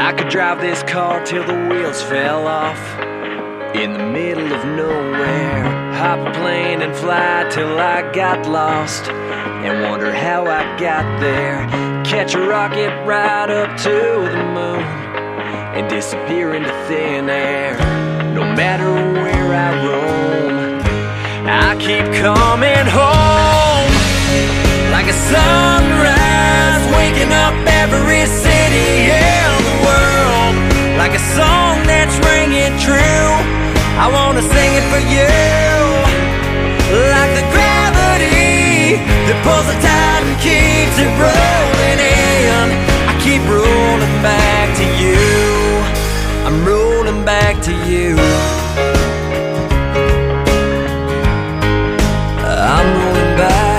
I could drive this car till the wheels fell off. In the middle of nowhere, hop a plane and fly till I got lost, and wonder how I got there. Catch a rocket right up to the moon, and disappear into thin air. No matter where I roam, I keep coming home. Like a sunrise, waking up every city in the world. Like a song that's ringing true, I wanna sing it for you. Like the gravity that pulls the tide and keeps it rolling in, I keep rolling back to you. I'm rolling back to you. I'm rolling back.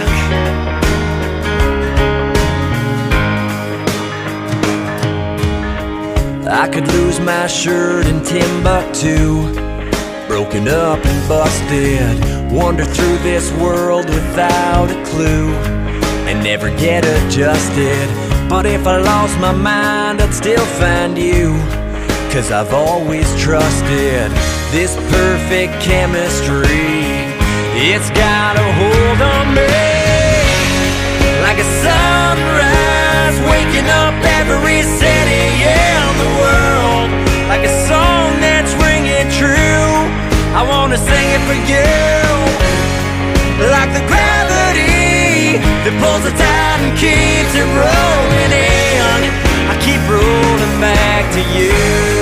I could lose my shirt in Timbuktu, broken up and busted, wander through this world without a clue, and never get adjusted. But if I lost my mind, I'd still find you, 'cause I've always trusted this perfect chemistry. It's got a hold on me. Like a sunrise, waking up every city in the world. Like a song that's ringing true, I wanna sing it for you. Like the gravity that pulls the tide and keeps it rolling in, I keep rolling back to you.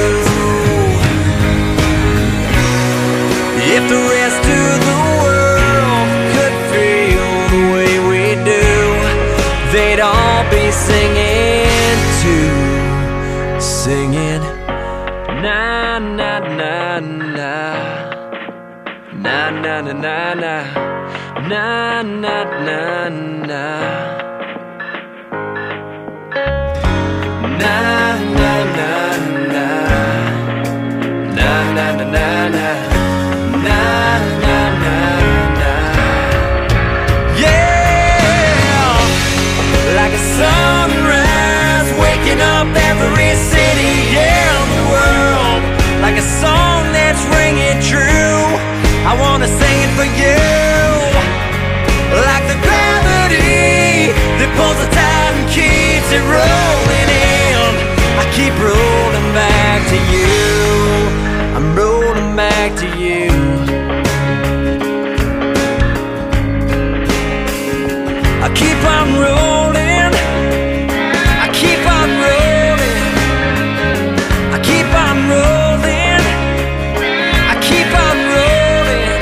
If the rest of the world could feel the way we do, they'd all be singing too, singing na na na na, na na na na na, na na na na, na na na na, na na na na na, na na na na. Yeah, like a sunrise, waking up every city in the world. Like a song that's ringing true, I wanna sing it for you. Like the gravity that pulls the tide and keeps it rolling in, I keep rolling back to you. I'm rolling back to you. I keep on rolling, I keep on rolling, I keep on rolling, I keep on rolling.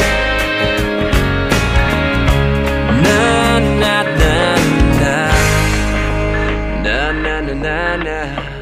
Na na na na, na na na na na.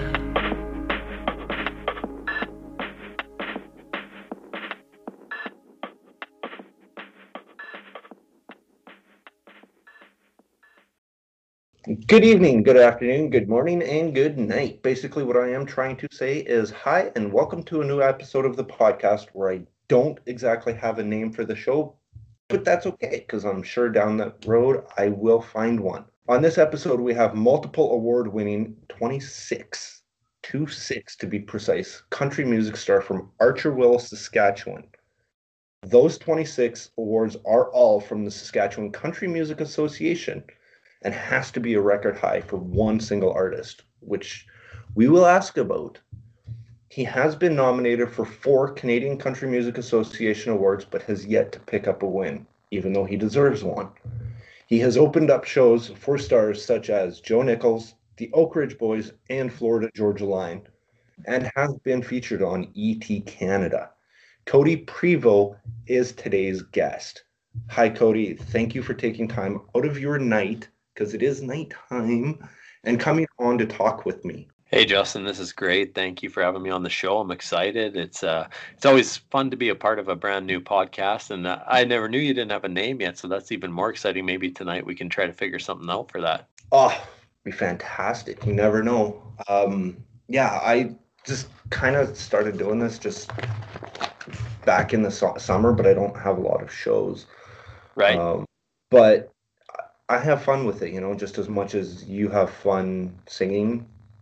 Good evening, good afternoon, good morning, and good night. Basically, what I am trying to say is hi and welcome to a new episode of the podcast where I don't exactly have a name for the show, but that's okay because I'm sure down the road I will find one. On this episode, we have multiple award-winning 26 to be precise, country music star from Archerville, Saskatchewan. Those 26 awards are all from the Saskatchewan Country Music Association, and has to be a record high for one single artist, which we will ask about. He has been nominated for 4 Canadian Country Music Association awards, but has yet to pick up a win, even though he deserves one. He has opened up shows for stars such as Joe Nichols, the Oak Ridge Boys, and Florida Georgia Line, and has been featured on ET Canada. Cody Prevost is today's guest. Hi, Cody. Thank you for taking time out of your night, because it is nighttime, and coming on to talk with me. Hey, Justin, this is great. Thank you for having me on the show. I'm excited. It's always fun to be a part of a brand new podcast, and I never knew you didn't have a name yet, so that's even more exciting. Maybe tonight we can try to figure something out for that. Oh, be fantastic. You never know. I just kind of started doing this just back in the summer, but I don't have a lot of shows. Right. But I have fun with it, just as much as you have fun singing.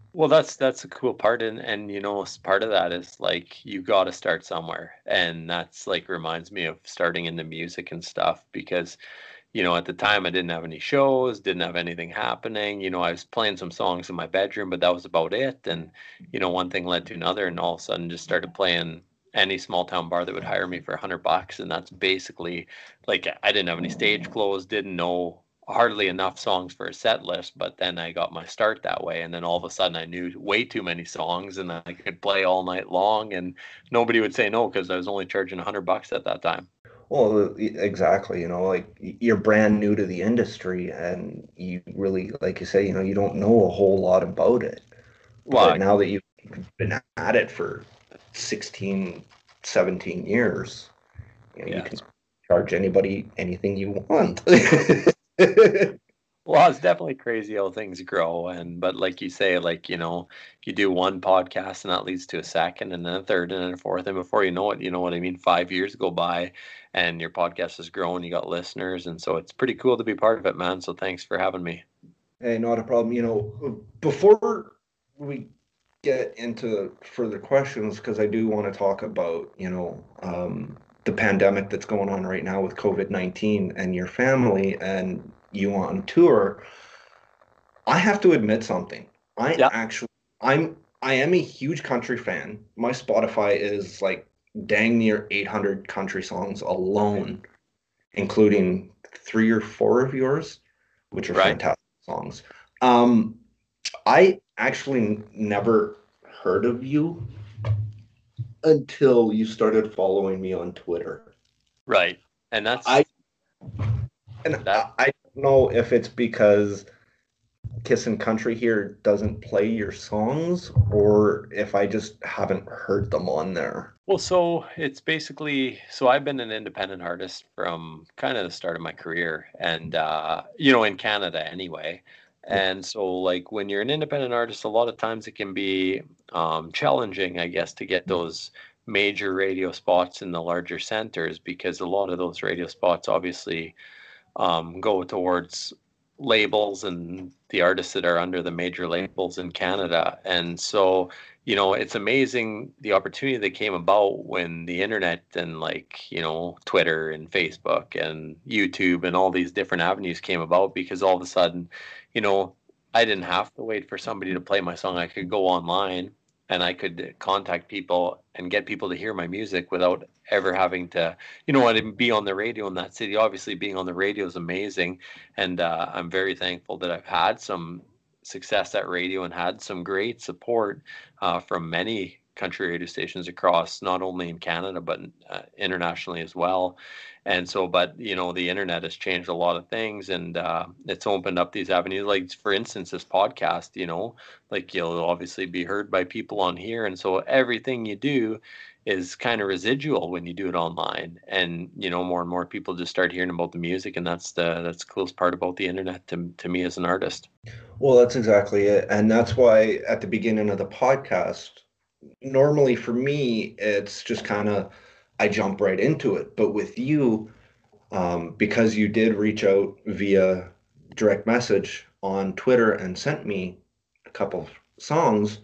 Well, that's a cool part, and part of that is like you got to start somewhere, and that's like reminds me of starting into music and stuff because at the time I didn't have any shows, didn't have anything happening. I was playing some songs in my bedroom, but that was about it. And one thing led to another, and all of a sudden just started playing any small town bar that would hire me for $100, and that's basically like I didn't have any stage clothes, didn't know hardly enough songs for a set list, but then I got my start that way, and then all of a sudden I knew way too many songs, and I could play all night long, and nobody would say no because I was only charging $100 at that time. Well, exactly. Like you're brand new to the industry, and you really, like you say, you don't know a whole lot about it. But Well, now that you've been at it for 16, 17 years, you yeah. can charge anybody anything you want. Well, it's definitely crazy how things grow, but like you say, like you do one podcast and that leads to a second, and then a third, and then a fourth, and before you know it, you know what I mean. 5 years go by, and your podcast has grown. You got listeners, and so it's pretty cool to be part of it, man. So thanks for having me. Hey, not a problem. Before we get into further questions, because I do want to talk about, the pandemic that's going on right now with COVID-19 and your family and you on tour. I have to admit something. I Yeah, actually, I am a huge country fan. My Spotify is like dang near 800 country songs alone, including three or four of yours, which are right. fantastic songs. Um, I actually never heard of you until you started following me on Twitter. Right. And I that's and that. I don't know if it's because Kissin' Country here doesn't play your songs or if I just haven't heard them on there. Well, so it's basically so I've been an independent artist from kind of the start of my career, and in Canada anyway. Yeah. And so, like when you're an independent artist, a lot of times it can be challenging, I guess, to get those major radio spots in the larger centers because a lot of those radio spots obviously go towards labels and the artists that are under the major labels in Canada. And so, it's amazing the opportunity that came about when the internet and like, Twitter and Facebook and YouTube and all these different avenues came about because all of a sudden, you know, I didn't have to wait for somebody to play my song. I could go online and I could contact people and get people to hear my music without ever having to I didn't be on the radio in that city. Obviously, being on the radio is amazing, and I'm very thankful that I've had some success at radio and had some great support from many country radio stations across, not only in Canada but internationally as well. And so, but the internet has changed a lot of things, and it's opened up these avenues. Like for instance, this podcast. Like you'll obviously be heard by people on here, and so everything you do is kind of residual when you do it online, and more and more people just start hearing about the music, and that's the coolest part about the internet to me as an artist. Well, that's exactly it. And that's why at the beginning of the podcast, normally for me, it's just kind of I jump right into it. But with you, because you did reach out via direct message on Twitter and sent me a couple of songs,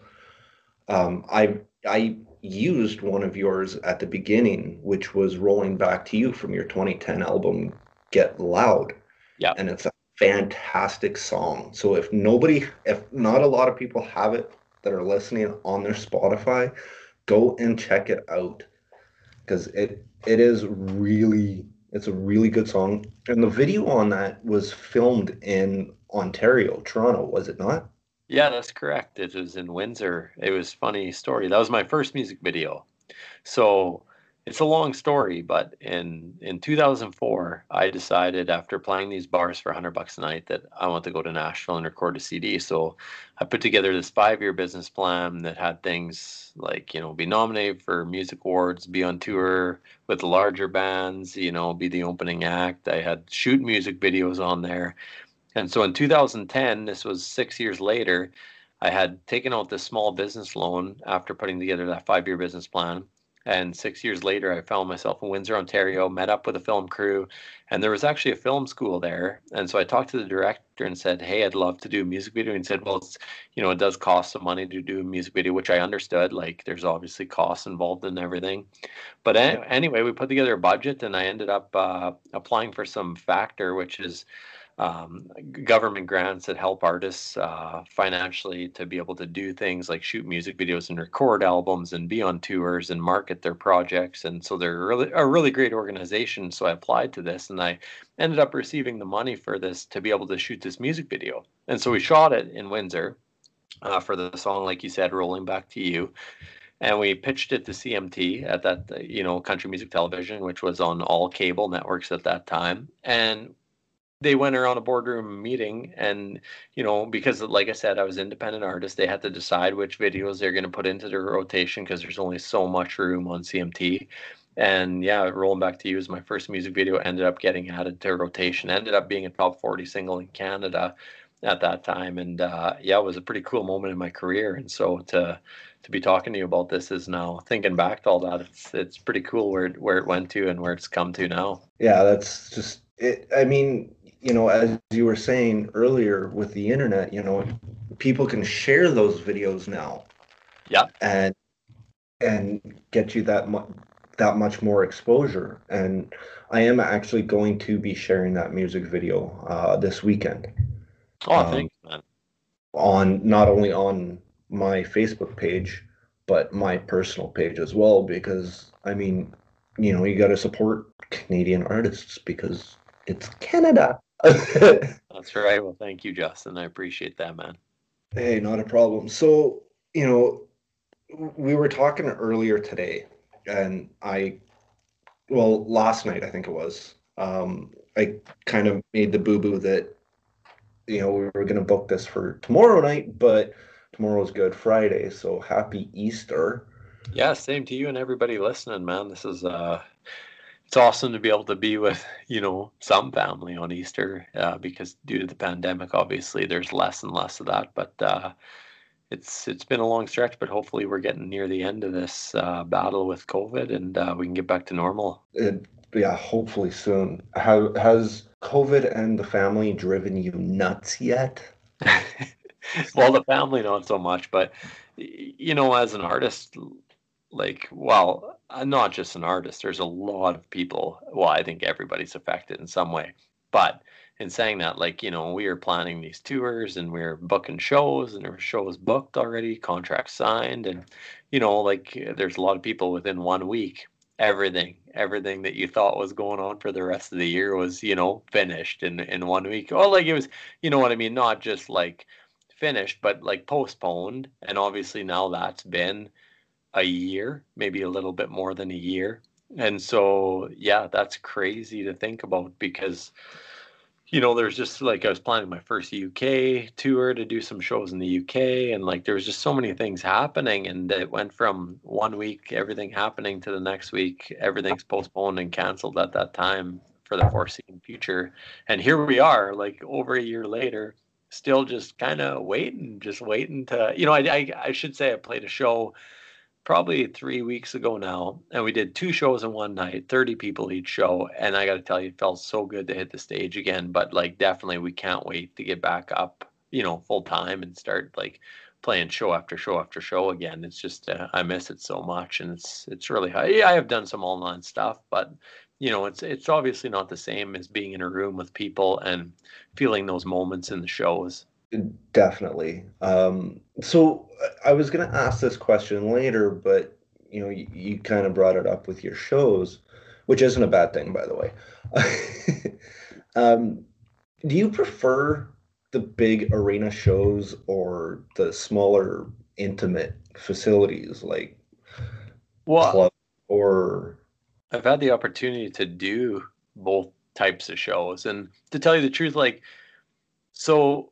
I used one of yours at the beginning, which was Rolling Back to You from your 2010 album Get Loud, Yeah. and it's a fantastic song. So if not a lot of people have it that are listening on their Spotify, go and check it out because it is really it's a really good song. And the video on that was filmed in Ontario, Toronto, was it not? Yeah, that's correct. It was in Windsor. It was a funny story. That was my first music video. So it's a long story, but in 2004, I decided after playing these bars for $100 a night that I want to go to Nashville and record a CD. So I put together this 5-year business plan that had things like, be nominated for music awards, be on tour with larger bands, be the opening act. I had shoot music videos on there. And so in 2010, this was 6 years later, I had taken out this small business loan after putting together that 5-year business plan. And 6 years later, I found myself in Windsor, Ontario, met up with a film crew, and there was actually a film school there. And so I talked to the director and said, "Hey, I'd love to do a music video." And he said, "Well, it's, it does cost some money to do a music video," which I understood. Like, there's obviously costs involved in everything. But anyway, we put together a budget, and I ended up applying for some Factor, which is government grants that help artists financially to be able to do things like shoot music videos and record albums and be on tours and market their projects. And so they're a really great organization. So I applied to this, and I ended up receiving the money for this to be able to shoot this music video. And so we shot it in Windsor for the song, like you said, "Rolling Back to You." And we pitched it to CMT at that, Country Music Television, which was on all cable networks at that time. And they went around a boardroom meeting, and because, like I said, I was an independent artist, they had to decide which videos they're going to put into their rotation because there's only so much room on CMT. And yeah, "Rolling Back to You" is my first music video, ended up getting added to rotation, ended up being a top 40 single in Canada at that time. And yeah, it was a pretty cool moment in my career. And so to be talking to you about this is, now thinking back to all that, it's pretty cool where it went to and where it's come to now. Yeah, that's just it. I mean, as you were saying earlier with the internet, people can share those videos now. Yeah. And get you that much more exposure. And I am actually going to be sharing that music video this weekend. Oh, thanks, man. Not only on my Facebook page, but my personal page as well, because I mean, you got to support Canadian artists because it's Canada. That's right. Well, thank you, Justin. I appreciate that, man. Hey, not a problem. So, we were talking earlier today, and last night, I think it was, I kind of made the boo-boo that, we were going to book this for tomorrow night, but tomorrow's Good Friday, so happy Easter. Yeah, same to you and everybody listening, man. This is it's awesome to be able to be with, some family on Easter, because due to the pandemic, obviously there's less and less of that. But it's been a long stretch, but hopefully we're getting near the end of this battle with COVID, and we can get back to normal. Yeah, hopefully soon. Has COVID and the family driven you nuts yet? Well, the family not so much, but as an artist, not just an artist, there's a lot of people. Well, I think everybody's affected in some way. But in saying that, we are planning these tours and we're booking shows, and there were shows booked already, contracts signed, and there's a lot of people within 1 week. Everything that you thought was going on for the rest of the year was, finished in 1 week. Oh, it was, what I mean? Not just finished, but postponed. And obviously now that's been a year, maybe a little bit more than a year. And so, yeah, that's crazy to think about because, there's just I was planning my first UK tour to do some shows in the UK, and there was just so many things happening, and it went from 1 week, everything happening, to the next week, everything's postponed and canceled at that time for the foreseen future. And here we are, over a year later, still just kind of waiting to, I should say I played a show probably 3 weeks ago now, and we did 2 shows in one night, 30 people each show, and I got to tell you, it felt so good to hit the stage again. But definitely we can't wait to get back up, full time and start playing show after show after show again. It's just I miss it so much, and it's really high. Yeah, I have done some online stuff, but it's obviously not the same as being in a room with people and feeling those moments in the shows. Definitely. So I was going to ask this question later, but you kind of brought it up with your shows, which isn't a bad thing, by the way. Do you prefer the big arena shows or the smaller, intimate facilities club? Or I've had the opportunity to do both types of shows, and to tell you the truth, so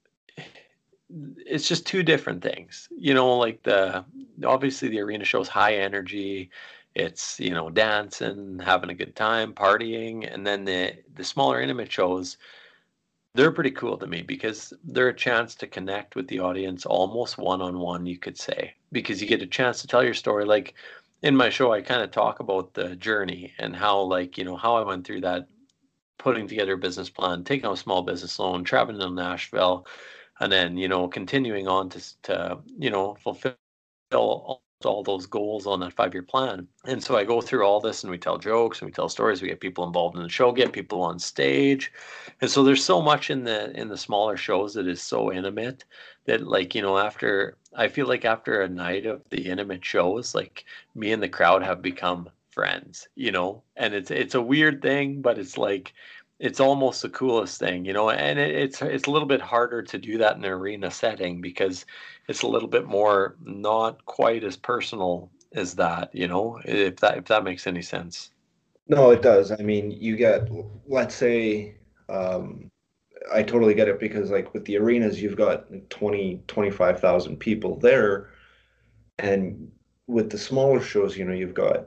it's just two different things. Obviously the arena shows high energy. It's, dancing, having a good time, partying. And then the smaller intimate shows, they're pretty cool to me because they're a chance to connect with the audience almost one-on-one, you could say, because you get a chance to tell your story. in my show, I kind of talk about the journey and how, like, how I went through that, putting together a business plan, taking out a small business loan, traveling to Nashville, and then, continuing on to fulfill all those goals on that 5-year plan. And so I go through all this, and we tell jokes and we tell stories. We get people involved in the show, get people on stage. And so there's so much in the smaller shows that is so intimate that, like, after, I feel like after a night of the intimate shows, like, me and the crowd have become friends, and it's a weird thing, but it's like, it's almost the coolest thing, and it's a little bit harder to do that in an arena setting because it's a little bit more, not quite as personal as that, if that makes any sense. No, it does. I mean, you get, let's say, I totally get it because like with the arenas, you've got 25,000 people there. And with the smaller shows, you've got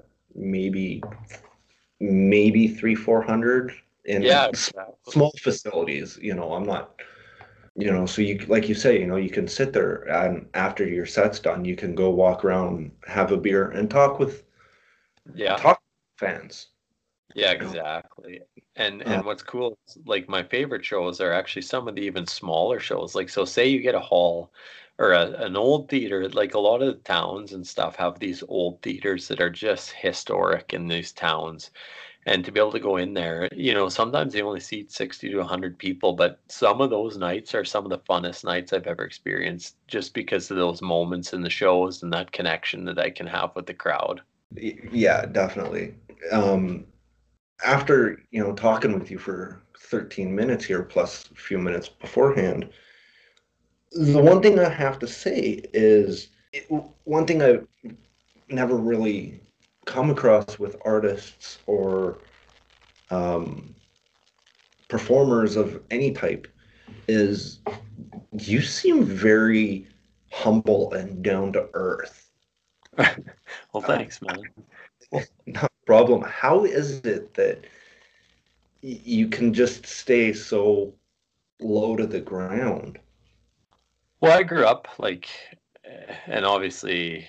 maybe 300-400 Yeah, in exactly. small facilities. I'm not, so you, like you say, you can sit there and after your set's done, you can go walk around, have a beer and Yeah. talk with fans. Yeah, you know. exactly. And Uh, and what's cool is, like, my favorite shows are actually some of the even smaller shows. Like, so say you get a hall or an old theater, like a lot of the towns and stuff have these old theaters that are just historic in these towns. And to be able to go in there, sometimes they only seat 60 to 100 people, but some of those nights are some of the funnest nights I've ever experienced just because of those moments in the shows and that connection that I can have with the crowd. yeah, definitely. Um, After, talking with you for 13 minutes here, plus a few minutes beforehand, the one thing I have to say is one thing I've never really come across with artists or um, performers of any type is you seem very humble and down to earth. Well, Uh, thanks, man. Well, Not a problem. How is it that you can just stay so low to the ground? well, I grew up like, and obviously,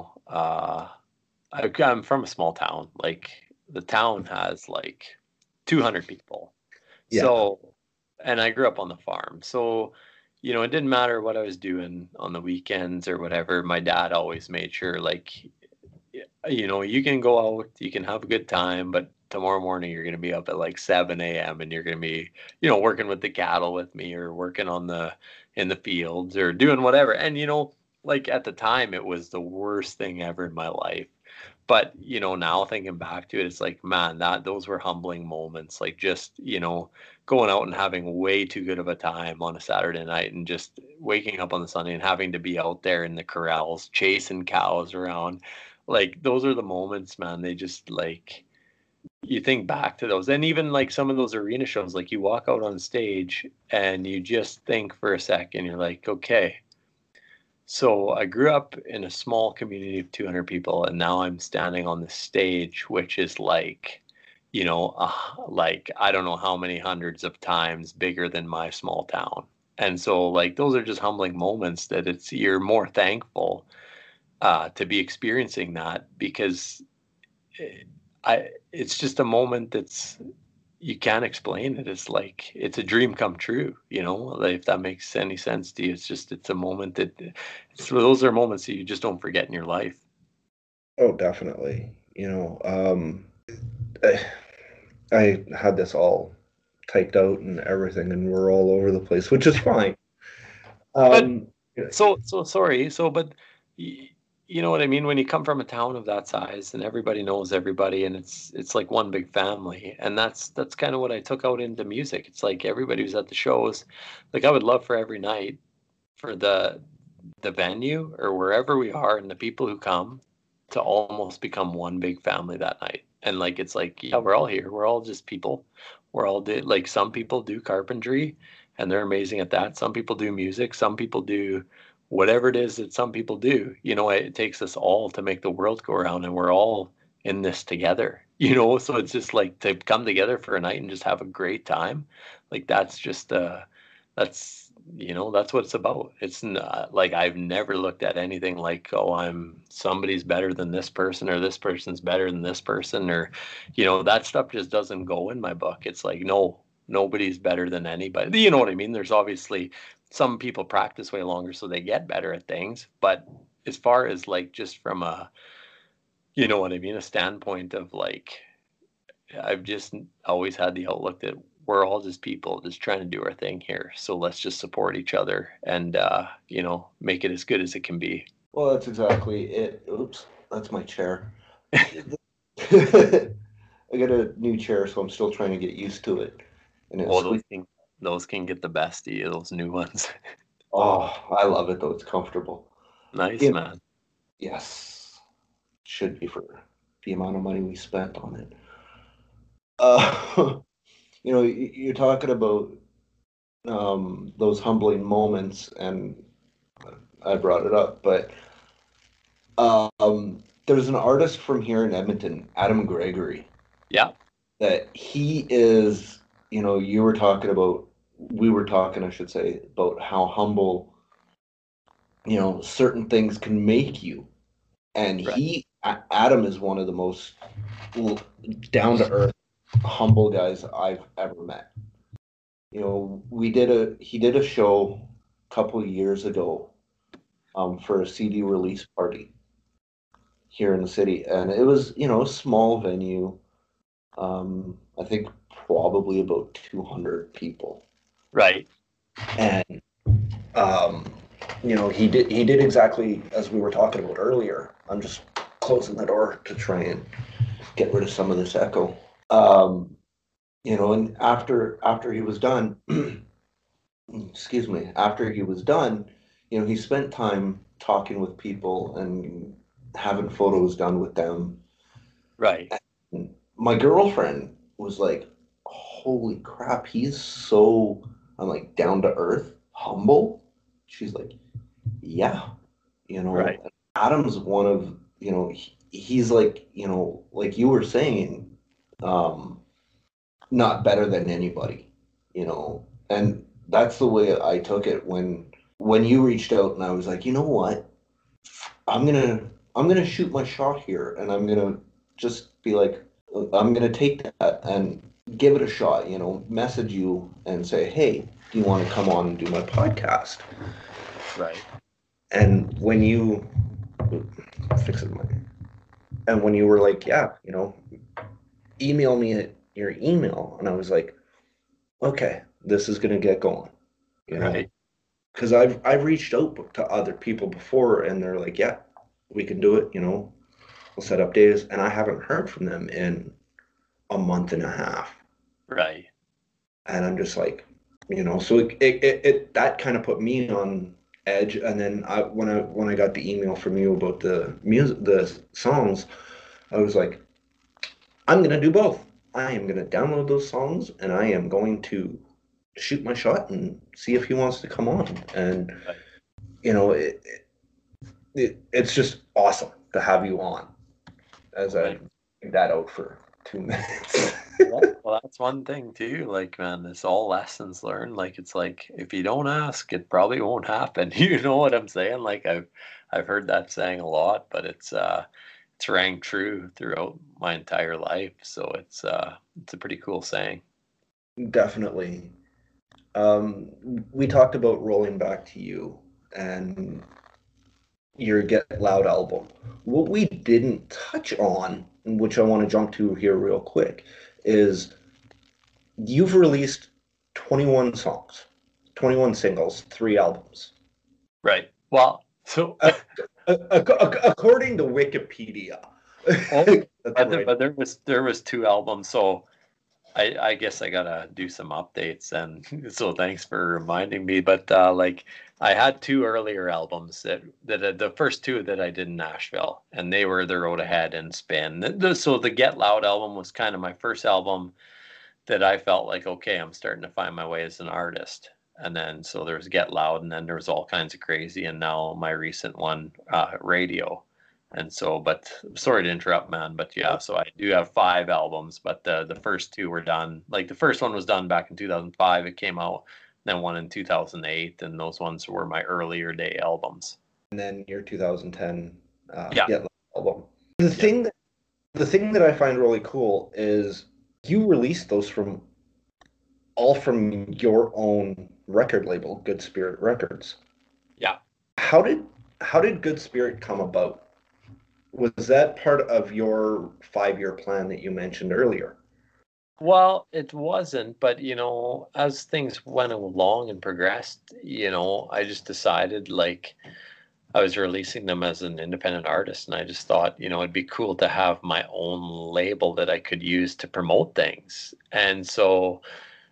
I'm from a small town. Like, the town has like 200 people. Yeah. So, and I grew up on the farm. So, it didn't matter what I was doing on the weekends or whatever. My dad always made sure, like, you can go out, you can have a good time, but tomorrow morning you're going to be up at like 7 a.m. and you're going to be, working with the cattle with me or working in the fields or doing whatever. And, like, at the time it was the worst thing ever in my life. But, now thinking back to it, it's like, man, those were humbling moments. Like, just, going out and having way too good of a time on a Saturday night and just waking up on the Sunday and having to be out there in the corrals, chasing cows around. Like, those are the moments, man. They just, like, you think back to those. And even like some of those arena shows, like, you walk out on stage and you just think for a second, you're like, okay, so I grew up in a small community of 200 people, and now I'm standing on the stage, which is like, like, I don't know how many hundreds of times bigger than my small town. And so, like, those are just humbling moments that you're more thankful to be experiencing that because it's just a moment that's, you can't explain it. It's like, it's a dream come true, like, if that makes any sense to you. It's a moment that, those are moments that you just don't forget in your life. Oh, definitely. I, I had this all typed out and everything, and we're all over the place, which is fine. But Um, so sorry. So, but you know what I mean? When you come from a town of that size and everybody knows everybody and it's like one big family. And that's kind of what I took out into music. It's like everybody who's at the shows, like, I would love for every night for the venue or wherever we are and the people who come to almost become one big family that night. And, like, it's like, yeah, we're all here. We're all just people. Like, some people do carpentry and they're amazing at that. Some people do music. Some people do whatever it is that some people do. It takes us all to make the world go around, and we're all in this together, So it's just like to come together for a night and just have a great time. Like, that's just, that's that's what it's about. It's not like I've never looked at anything like, oh, somebody's better than this person or this person's better than this person, or, that stuff just doesn't go in my book. It's like, no, nobody's better than anybody. You know what I mean? There's obviously some people practice way longer so they get better at things. But as far as like just from you know what I mean, a standpoint of like, I've just always had the outlook that we're all just people just trying to do our thing here. So let's just support each other and, make it as good as it can be. Well, that's exactly it. Oops, that's my chair. I got a new chair, so I'm still trying to get used to it. And it's those can get the best of you, those new ones. Oh, I love it though. It's comfortable. Nice, man. Yes. Should be for the amount of money we spent on it. You're talking about those humbling moments, and I brought it up, but there's an artist from here in Edmonton, Adam Gregory. Yeah. That he is, we were talking, I should say, about how humble, certain things can make you. And right. Adam is one of the most down to earth, humble guys I've ever met. He did a show a couple of years ago for a CD release party here in the city, and it was a small venue. I think probably about 200 people. Right. And he did exactly as we were talking about earlier. I'm just closing the door to try and get rid of some of this echo. And after he was done, excuse me, after he was done, he spent time talking with people and having photos done with them. Right. And my girlfriend was like, holy crap, he's so, I'm like, down to earth, humble. She's like, yeah, right. Adam's one of, he's like, like you were saying, not better than anybody, and that's the way I took it when you reached out, and I was like, you know what, I'm gonna shoot my shot here, and I'm gonna just be like, I'm gonna take that and give it a shot, message you and say, hey, do you want to come on and do my podcast? Right. And when you and when you were like, yeah, email me at your email, and I was like, okay, this is gonna get going, right. Because I've reached out to other people before, and they're like, yeah, we can do it, we'll set up days, and I haven't heard from them in a month and a half. Right. And I'm just like, so it that kind of put me on edge. And then when I got the email from you about the music, the songs, I was like, I'm gonna do both. I am gonna download those songs, and I am going to shoot my shot and see if he wants to come on. And it's just awesome to have you on, as I take that out for 2 minutes. Well, that's one thing too. Like, man, it's all lessons learned. Like, it's like if you don't ask, it probably won't happen. You know what I'm saying? Like, I've heard that saying a lot, but it's rang true throughout my entire life. So it's a pretty cool saying. Definitely. We talked about Rolling Back to You and your Get Loud album. What we didn't touch on, which I want to jump to here real quick, is you've released 21 songs, 21 singles, 3 albums. Right. Well, so according to Wikipedia. But there was 2 albums, so I guess I gotta do some updates, and so thanks for reminding me. But like, I had 2 earlier albums that the first 2 that I did in Nashville, and they were The Road Ahead and Spin. So the Get Loud album was kind of my first album that I felt like, okay, I'm starting to find my way as an artist. And then so there was Get Loud, and then there was All Kinds of Crazy, and now my recent one, Radio. And so, but sorry to interrupt, man, but yeah, so I do have 5 albums, but the first 2 were done. Like, the first one was done back in 2005. It came out. then one in 2008, and those ones were my earlier day albums. And then your 2010 Yeah. Get Loud album. The thing that I find really cool is you released those from your own record label, Good Spirit Records. Yeah. How did Good Spirit come about? Was that part of your 5-year plan that you mentioned earlier? Well, it wasn't, but as things went along and progressed, I just decided like I was releasing them as an independent artist, and I just thought, it'd be cool to have my own label that I could use to promote things. And so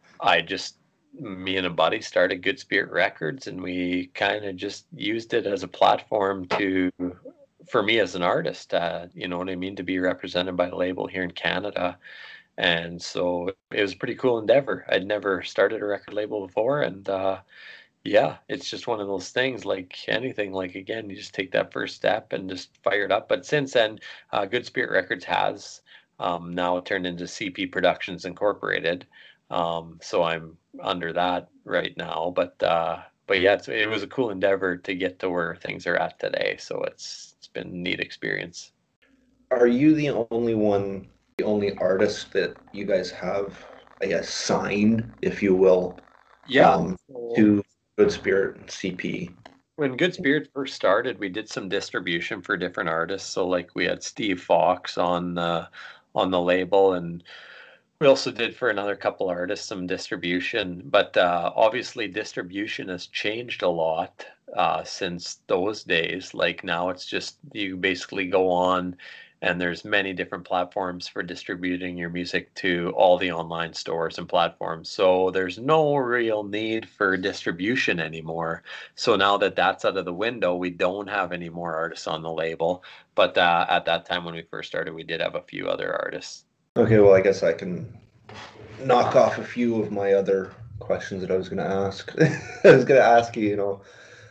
me and a buddy started Good Spirit Records, and we kind of just used it as a platform for me as an artist, you know what I mean, to be represented by the label here in Canada. And so it was a pretty cool endeavor. I'd never started a record label before, and yeah, it's just one of those things, like anything, like again, you just take that first step and just fire it up. But since then, Good Spirit Records has now turned into CP Productions Incorporated. So I'm under that right now. But yeah, it was a cool endeavor to get to where things are at today. So it's been a neat experience. Are you the only artist that you guys have, I guess, signed, if you will, Yeah. to Good Spirit and CP? When Good Spirit first started, we did some distribution for different artists. So like we had Steve Fox on the label, and we also did for another couple artists some distribution. But obviously distribution has changed a lot since those days. Like now it's just you basically go on, and there's many different platforms for distributing your music to all the online stores and platforms. So there's no real need for distribution anymore. So now that that's out of the window, we don't have any more artists on the label. But at that time when we first started, we did have a few other artists. Okay, well, I guess I can knock off a few of my other questions that I was going to ask. I was going to ask you,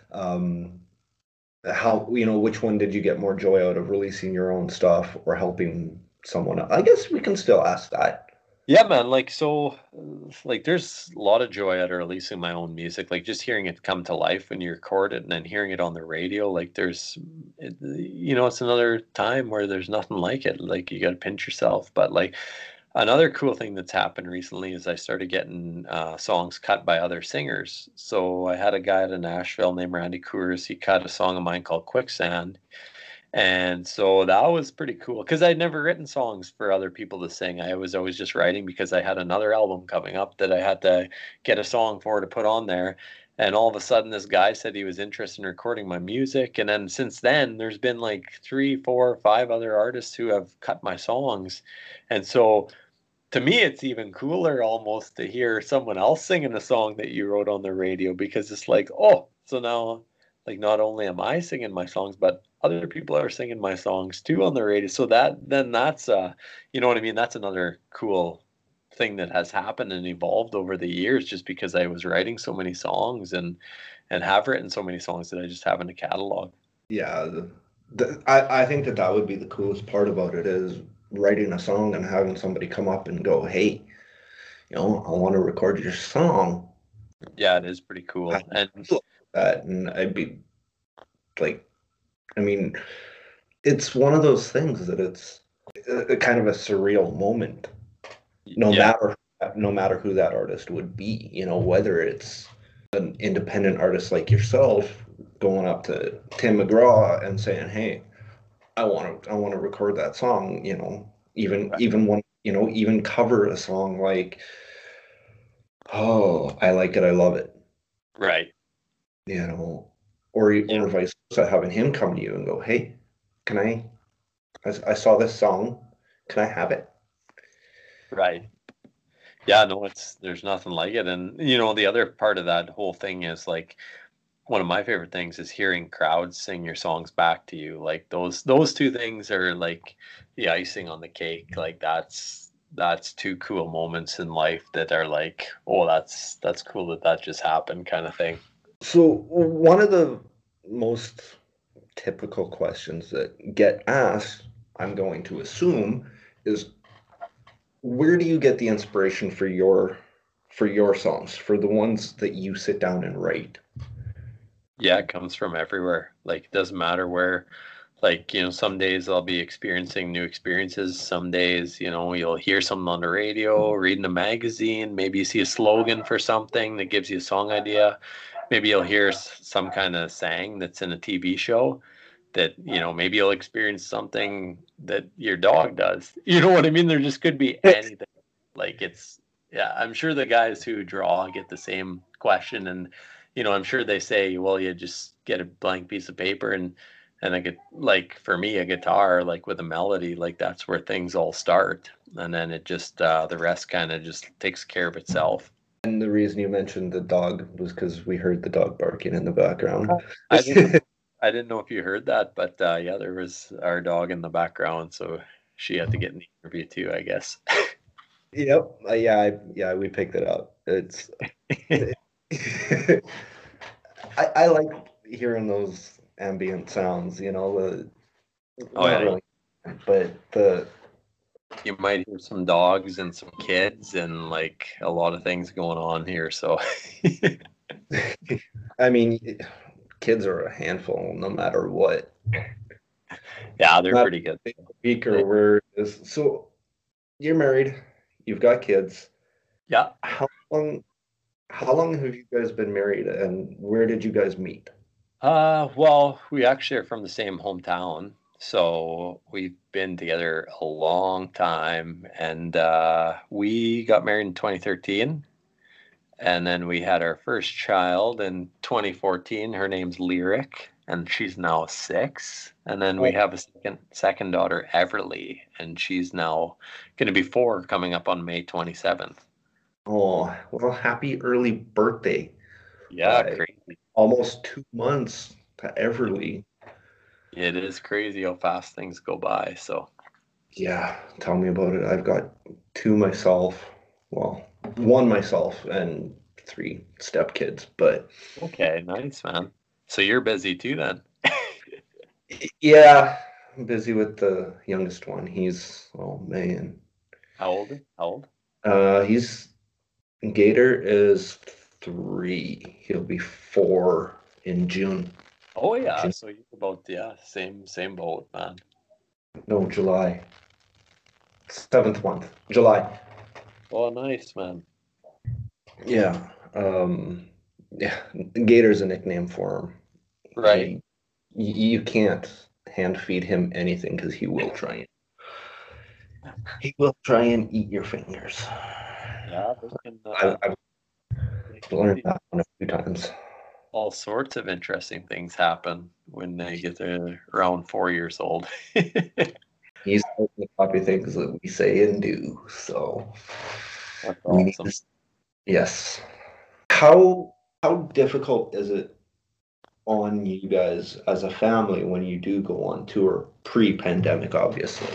how, which one did you get more joy out of, releasing your own stuff or helping someone else? I guess we can still ask that. Yeah, man. Like there's a lot of joy out of releasing my own music. Like just hearing it come to life when you record it, and then hearing it on the radio. Like it's another time where there's nothing like it. Like you got to pinch yourself. But like another cool thing that's happened recently is I started getting songs cut by other singers. So I had a guy out of Nashville named Randy Coors. He cut a song of mine called Quicksand. And so that was pretty cool because I'd never written songs for other people to sing. I was always just writing because I had another album coming up that I had to get a song for to put on there. And all of a sudden, this guy said he was interested in recording my music. And then since then, there's been like 3, 4, 5 other artists who have cut my songs. And so to me, it's even cooler almost to hear someone else singing a song that you wrote on the radio, because it's like, oh, so now like not only am I singing my songs, but other people are singing my songs too on the radio. So that's you know what I mean? That's another cool thing that has happened and evolved over the years, just because I was writing so many songs and have written so many songs that I just have in a catalog. Yeah, I think that would be the coolest part about it, is writing a song and having somebody come up and go, hey, I want to record your song. Yeah, it is pretty cool. And I'd be like, I mean, it's one of those things that it's a kind of a surreal moment, no matter who that artist would be, whether it's an independent artist like yourself going up to Tim McGraw and saying, hey, I want to record that song, even cover a song like, oh, I like it, I love it. Right. Or vice versa, having him come to you and go, hey, I saw this song, can I have it? Right. Yeah, no, there's nothing like it. And the other part of that whole thing is like, one of my favorite things is hearing crowds sing your songs back to you. Like those two things are like the icing on the cake. Like that's 2 cool moments in life that are like, oh, that's cool that just happened, kind of thing. So one of the most typical questions that get asked, I'm going to assume, is where do you get the inspiration for your for your songs, for the ones that you sit down and write? Yeah, it comes from everywhere. Like, it doesn't matter where. Like, some days I'll be experiencing new experiences. Some days, you'll hear something on the radio, reading a magazine. Maybe you see a slogan for something that gives you a song idea. Maybe you'll hear some kind of saying that's in a TV show that, maybe you'll experience something that your dog does. You know what I mean? There just could be anything. Like, yeah, I'm sure the guys who draw get the same question. And, I'm sure they say, well, you just get a blank piece of paper and I get, like, for me, a guitar, like with a melody, like that's where things all start. And then it just, the rest kind of just takes care of itself. And the reason you mentioned the dog was because we heard the dog barking in the background. I didn't know if you heard that, but yeah, there was our dog in the background, so she had to get in the interview too, I guess. Yep. Yeah, we picked it up. It's I like hearing those ambient sounds, Oh, not yeah. really, but You might hear some dogs and some kids and like a lot of things going on here. So I mean, kids are a handful no matter what. yeah, they're Not pretty good. week or where it is. So you're married, you've got kids. Yeah. How long have you guys been married, and where did you guys meet? Well, we actually are from the same hometown, so we've been together a long time, and we got married in 2013, and then we had our first child in 2014. Her name's Lyric, and she's now 6. And then we have a second daughter, Everly, and she's now going to be 4, coming up on May 27th. Oh, well, happy early birthday. Yeah, Bye. crazy. Almost 2 months to Everly. It is crazy how fast things go by. So Yeah, tell me about it. I've got 2 myself. Well, 1 myself and 3 stepkids, but okay, nice, man. So you're busy too then. yeah, I'm busy with the youngest one. He's, oh man. How old? How old? He's Gator is 3. He'll be 4 in June. Oh yeah, June. so you're about same boat, man. No, July. 7th month, July. Oh, nice, man. Yeah. Yeah. Gator's a nickname for him. Right. You can't hand feed him anything because he will try and eat your fingers. Yeah, I've learned that one a few times. all sorts of interesting things happen when they get to around 4 years old. He's starting to copy things that we say and do. So That's we need awesome. to, yes. How difficult is it on you guys as a family when you do go on tour pre-pandemic, obviously?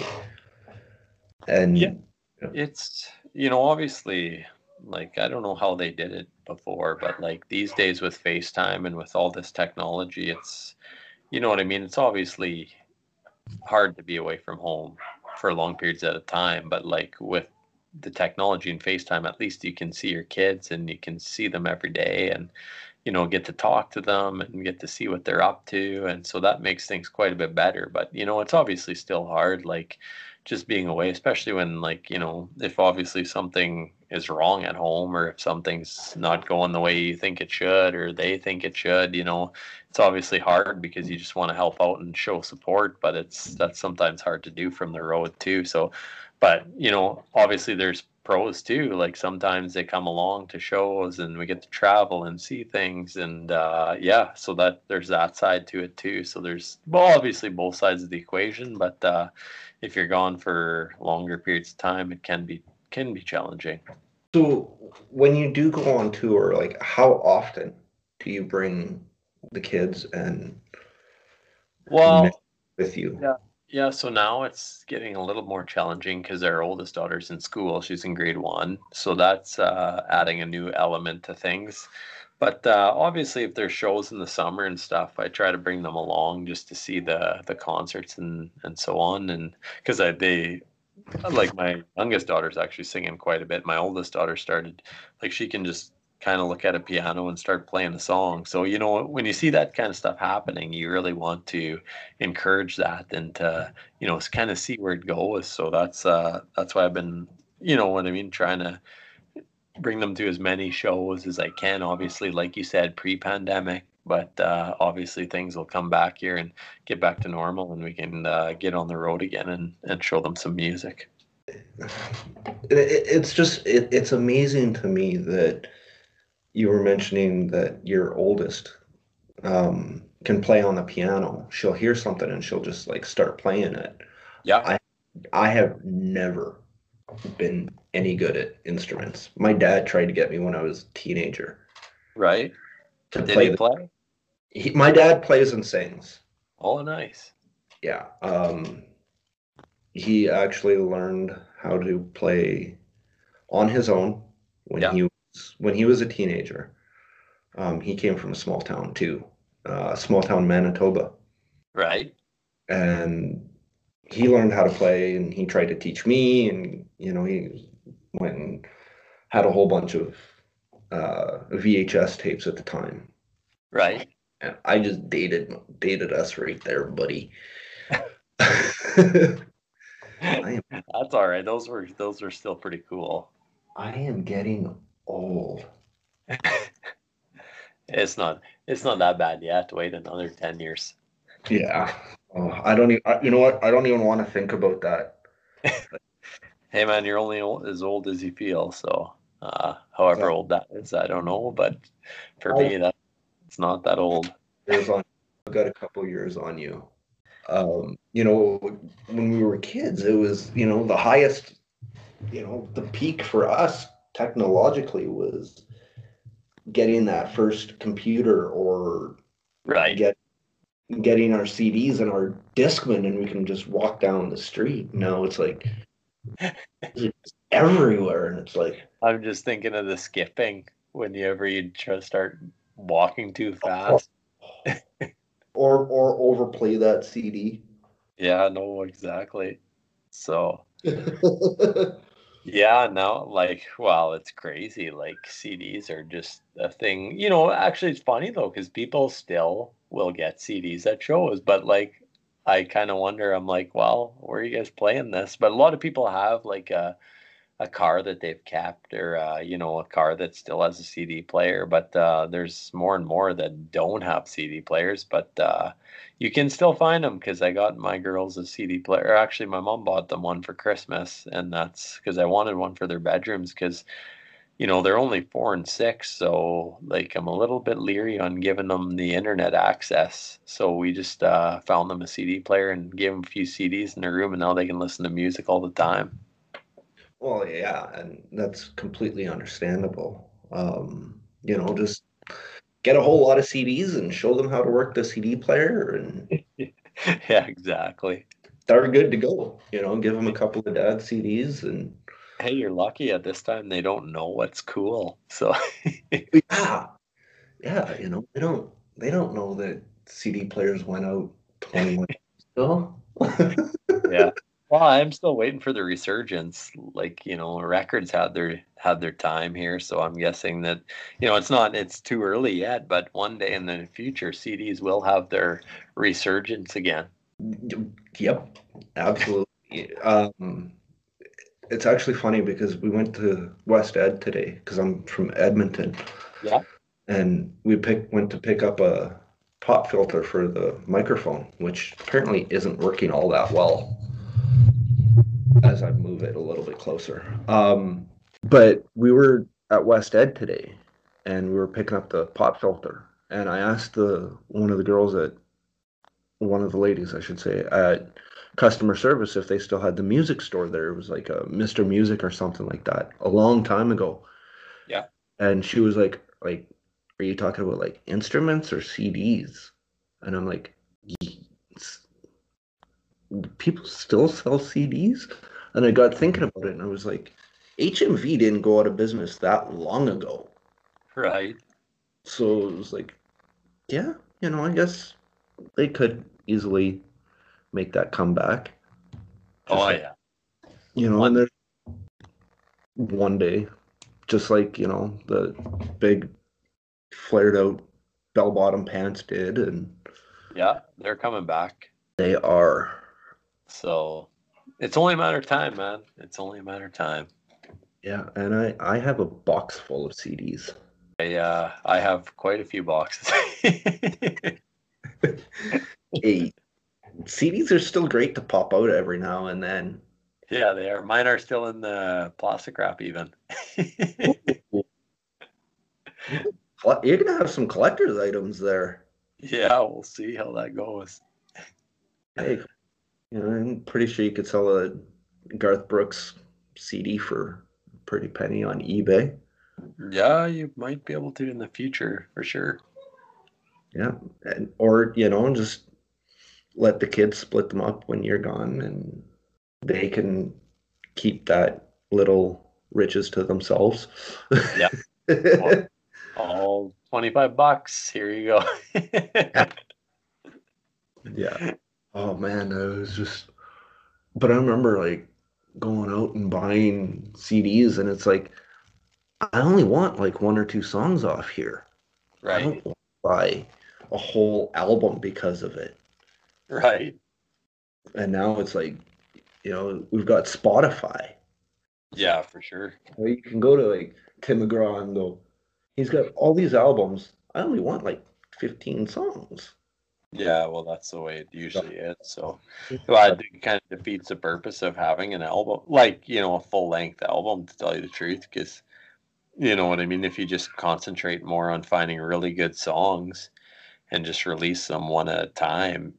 And Yeah. It's, obviously, like, I don't know how they did it before, but like these days with FaceTime and with all this technology, it's, you know what I mean? It's obviously hard to be away from home for long periods at a time, but like with the technology and FaceTime, at least you can see your kids and you can see them every day and, get to talk to them and get to see what they're up to. And so that makes things quite a bit better. But, it's obviously still hard, like just being away, especially when, like, if obviously something is wrong at home or if something's not going the way you think it should or they think it should, it's obviously hard because you just want to help out and show support, but that's sometimes hard to do from the road too. So, but obviously there's pros too. Like sometimes they come along to shows and we get to travel and see things and yeah, so that there's that side to it too. So there's, well, obviously both sides of the equation, but if you're gone for longer periods of time, it can be challenging. so when you do go on tour, like how often do you bring the kids and Well, with you? yeah, so now it's getting a little more challenging because our oldest daughter's in school. She's in grade 1. So that's adding a new element to things. But obviously, if there's shows in the summer and stuff, I try to bring them along just to see the concerts and so on. And because like my youngest daughter's actually singing quite a bit. My oldest daughter started, like she can just kind of look at a piano and start playing a song. So, when you see that kind of stuff happening, you really want to encourage that and to, kind of see where it goes. So that's why I've been, what I mean, trying to bring them to as many shows as I can. Obviously, like you said, pre-pandemic, but obviously things will come back here and get back to normal, and we can get on the road again and show them some music. It's amazing to me that you were mentioning that your oldest can play on the piano. She'll hear something and she'll just like start playing it. Yeah, I have never been any good at instruments. My dad tried to get me when I was a teenager right. to Did play he play? my dad plays and sings. Oh, nice. Yeah. He actually learned how to play on his own when Yeah, he was a teenager. He came from a small town too, small town Manitoba, right. and he learned how to play. And he tried to teach me, and he went and had a whole bunch of VHS tapes at the time. Right. And I just dated us right there, buddy. I am That's all right. Those were still pretty cool. I am getting old. It's not that bad yet. Wait another 10 years. Yeah. Oh, I don't even. You know what? I don't even want to think about that. Hey man, you're only as old as you feel. So, however old that is, I don't know. But for me, it's not that old. Years on. I've got a couple years on you. When we were kids, it was the highest. The peak for us technologically was getting that first computer or Right. getting our CDs and our Discman, and we can just walk down the street. Now it's like it's everywhere, and it's like I'm just thinking of the skipping whenever you just start walking too fast. or overplay that CD. Yeah, no, exactly. So, yeah, no, like, well, it's crazy. Like, CDs are just a thing. Actually, it's funny though, because people still will get CDs at shows, but like, I kind of wonder, I'm like, well, where are you guys playing this? But a lot of people have like a car that they've kept or a car that still has a CD player, but there's more and more that don't have CD players, but you can still find them because I got my girls a CD player. Or actually, my mom bought them one for Christmas, and that's because I wanted one for their bedrooms because they're only 4 and 6, so like I'm a little bit leery on giving them the internet access. So we just found them a CD player and gave them a few CDs in their room, and now they can listen to music all the time. Well, yeah, and that's completely understandable. Just get a whole lot of CDs and show them how to work the CD player, and Yeah, exactly. they're good to go. Give them a couple of dad CDs, and Hey, you're lucky at this time they don't know what's cool. So yeah, yeah, they don't know that CD players went out 21 years ago. yeah. Well, I'm still waiting for the resurgence. Like, records had their time here, so I'm guessing that, it's too early yet, but one day in the future CDs will have their resurgence again. Yep, absolutely. It's actually funny because we went to West Ed today because I'm from Edmonton, Yeah. and we went to pick up a pop filter for the microphone, which apparently isn't working all that well as I move it a little bit closer. But we were at West Ed today, and we were picking up the pop filter, and I asked one of the ladies, I should say, at customer service if they still had the music store there. It was like a Mr. Music or something like that a long time ago. Yeah. And she was like, are you talking about like instruments or CDs? And I'm like, people still sell CDs? And I got thinking about it, and I was like, HMV didn't go out of business that long ago. Right. So it was like, yeah, I guess they could easily make that comeback. Oh, yeah. You know, and One, there's one day, just like, the big flared out bell bottom pants did, and yeah, they're coming back. they are. So it's only a matter of time, man. It's only a matter of time. Yeah, and I have a box full of CDs. I have quite a few boxes. Hey, CDs are still great to pop out every now and then. Yeah, they are. Mine are still in the plastic wrap, even. You're gonna have some collector's items there. Yeah, we'll see how that goes. Hey, I'm pretty sure you could sell a Garth Brooks CD for a pretty penny on eBay. Yeah, you might be able to in the future for sure. Yeah, or just let the kids split them up when you're gone, and they can keep that little riches to themselves. Yeah. All $25. Here you go. Yeah. Oh man, I was just. But I remember like going out and buying CDs, and it's like I only want like one or two songs off here. I Right. don't want to buy a whole album because of it. Right. And now it's like, we've got Spotify. Yeah, for sure. Where you can go to like Tim McGraw and go, he's got all these albums. I only want like 15 songs. Yeah, well, that's the way it usually is. So, well, it kind of defeats the purpose of having an album, like, a full length album, to tell you the truth, because you know what I mean? If you just concentrate more on finding really good songs and just release them one at a time,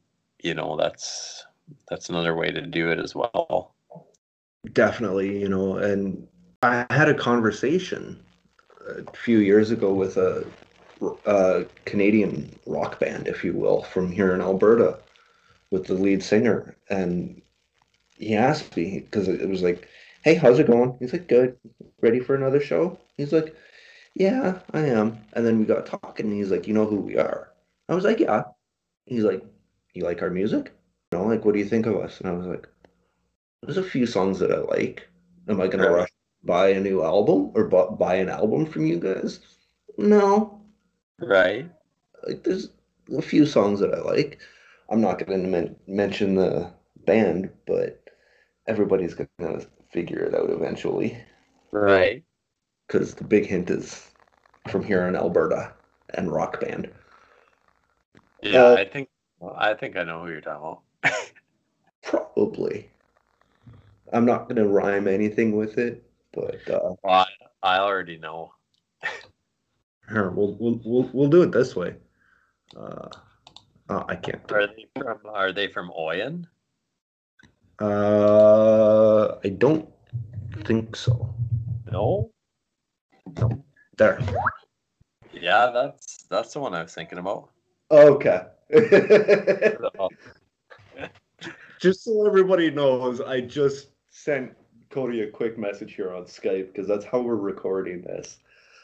that's another way to do it as well. Definitely, and I had a conversation a few years ago with a Canadian rock band, if you will, from here in Alberta, with the lead singer. And he asked me, because it was like, hey, how's it going? He's like, good. Ready for another show? He's like, yeah, I am. And then we got talking, and he's like, you know who we are? I was like, yeah. He's like, you like our music? Like, what do you think of us? And I was like, there's a few songs that I like. Am I gonna Right. rush buy a new album or buy an album from you guys? No. Right. Like, there's a few songs that I like. I'm not gonna mention the band, but everybody's gonna figure it out eventually. Right. Because the big hint is from here in Alberta and rock band. Yeah, I think I know who you're talking about. Probably. I'm not gonna rhyme anything with it, but Well, I already know. here, we'll do it this way. Uh, I can't do it. Are they from Oyen? I don't think so. No. No. There. Yeah, that's the one I was thinking about. Okay. So, Just so everybody knows, I just sent Cody a quick message here on Skype because that's how we're recording this.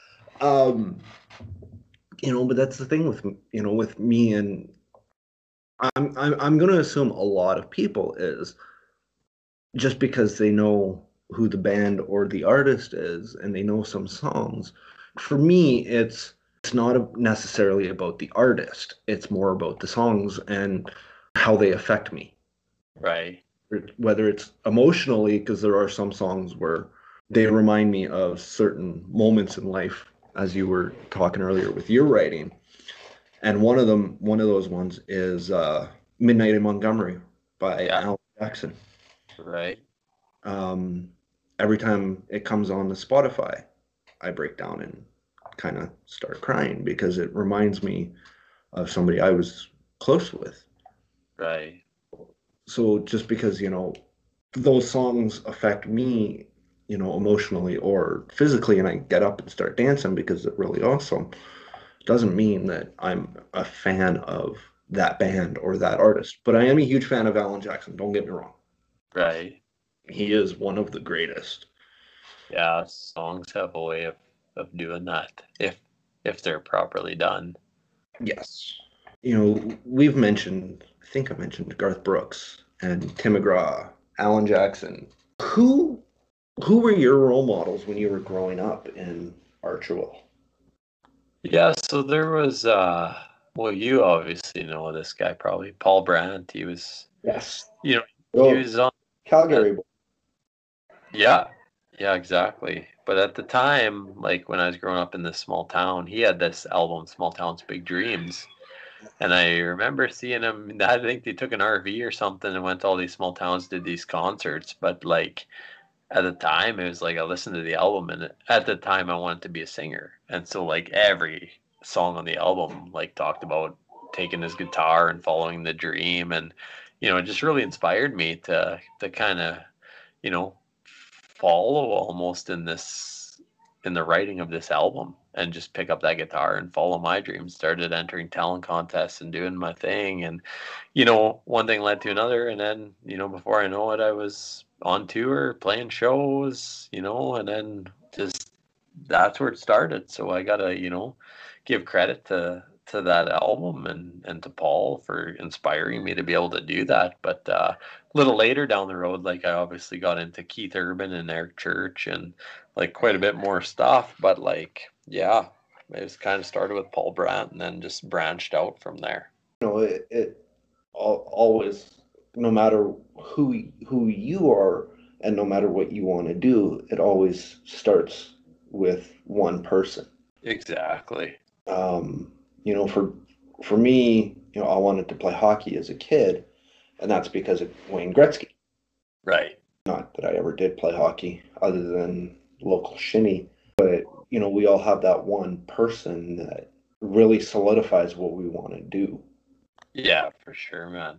But that's the thing with me, and I'm gonna assume a lot of people is just because they know who the band or the artist is and they know some songs. For me, it's not necessarily about the artist. It's more about the songs and how they affect me. right. Whether it's emotionally, because there are some songs where they remind me of certain moments in life, as you were talking earlier with your writing. And one of those ones is Midnight in Montgomery by Yeah. Alan Jackson. Right. Every time it comes on the Spotify, I break down and kind of start crying because it reminds me of somebody I was close with. Right. So just because, those songs affect me, emotionally or physically, and I get up and start dancing because they're really awesome, doesn't mean that I'm a fan of that band or that artist. But I am a huge fan of Alan Jackson, don't get me wrong. Right. He is one of the greatest. Yeah, songs have a way of doing that if they're properly done. Yes. We've mentioned, I think I mentioned Garth Brooks and Tim McGraw, Alan Jackson, Who were your role models when you were growing up in Archewell? Yeah, so there was well, you obviously know this guy probably, Paul Brandt. He was, Yes. you know, he Oh, was on Calgary. yeah, yeah, exactly. But at the time, like when I was growing up in this small town, he had this album, Small Towns, Big Dreams. And I remember seeing him, I think they took an RV or something and went to all these small towns, did these concerts. But like at the time, it was like I listened to the album, and at the time, I wanted to be a singer. And so, like, every song on the album, like, talked about taking his guitar and following the dream. And, it just really inspired me to kind of, you know, follow almost in the writing of this album and just pick up that guitar and follow my dreams. Started entering talent contests and doing my thing. And, one thing led to another. And then, before I know it, I was on tour playing shows, and then just that's where it started. So I gotta, give credit to that album and to Paul for inspiring me to be able to do that. But a little later down the road, like I obviously got into Keith Urban and Eric Church and like quite a bit more stuff. But like, yeah, it was kind of started with Paul Brandt and then just branched out from there. It always, no matter who you are and no matter what you want to do, it always starts with one person. Exactly. For me, I wanted to play hockey as a kid, and that's because of Wayne Gretzky. Right. Not that I ever did play hockey other than local shinny, but we all have that one person that really solidifies what we want to do. Yeah, for sure, man.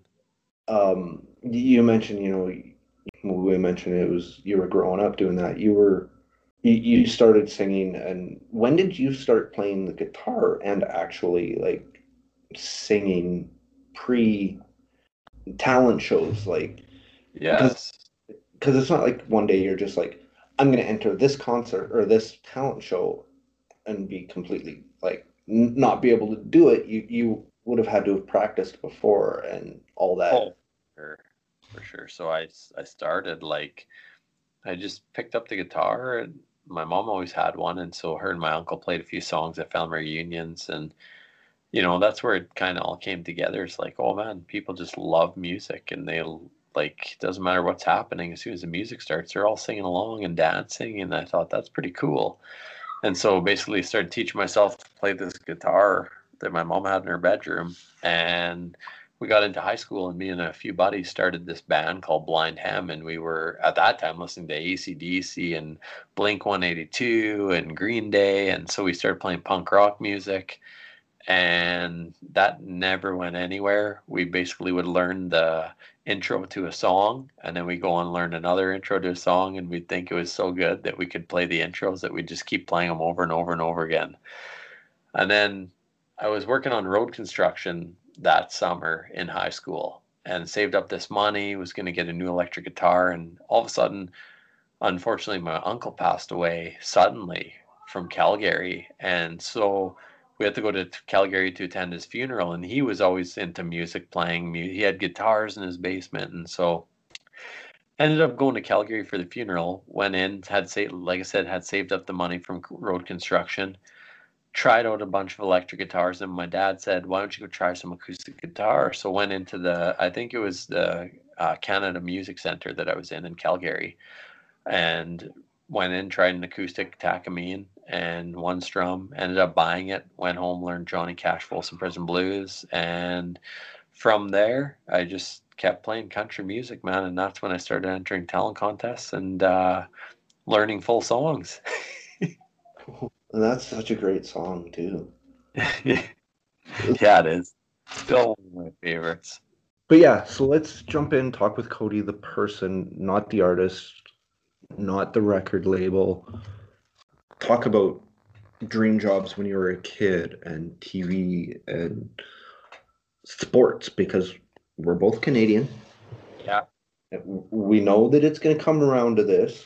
You mentioned, we mentioned it was you were growing up doing that. You started singing, and when did you start playing the guitar and actually like singing pre talent shows? Like, Yes. because it's not like one day you're just like, I'm going to enter this concert or this talent show and be completely like not be able to do it. You would have had to have practiced before and all that. Oh, for sure. So I started like I just picked up the guitar and my mom always had one, and so her and my uncle played a few songs at family reunions, and that's where it kind of all came together. It's like, oh man, people just love music, and they like doesn't matter what's happening. As soon as the music starts, they're all singing along and dancing, and I thought that's pretty cool. And so basically started teaching myself to play this guitar that my mom had in her bedroom. And we got into high school, and me and a few buddies started this band called Blind Hem. And we were at that time listening to AC/DC and Blink 182 and Green Day. And so we started playing punk rock music. And that never went anywhere. We basically would learn the intro to a song, and then we go on and learn another intro to a song, and we'd think it was so good that we could play the intros that we'd just keep playing them over and over and over again. And then I was working on road construction that summer in high school and saved up this money, was going to get a new electric guitar, and all of a sudden, unfortunately, my uncle passed away suddenly from Calgary. And so we had to go to Calgary to attend his funeral, and he was always into music, playing. He had guitars in his basement, and so ended up going to Calgary for the funeral. Went in, like I said, had saved up the money from road construction. Tried out a bunch of electric guitars, and my dad said, "Why don't you go try some acoustic guitar?" So went into I think it was the Canada Music Center that I was in Calgary, and went in, tried an acoustic Takamine and one strum, ended up buying it, went home, learned Johnny Cash, Folsom Prison Blues, and from there I just kept playing country music, man. And that's when I started entering talent contests and learning full songs. And that's such a great song too. Yeah, it is. Still one of my favorites. But yeah, so let's jump in, talk with Cody, the person, not the artist, not the record label. Talk about dream jobs when you were a kid and TV and sports, because we're both Canadian. Yeah. We know that it's going to come around to this.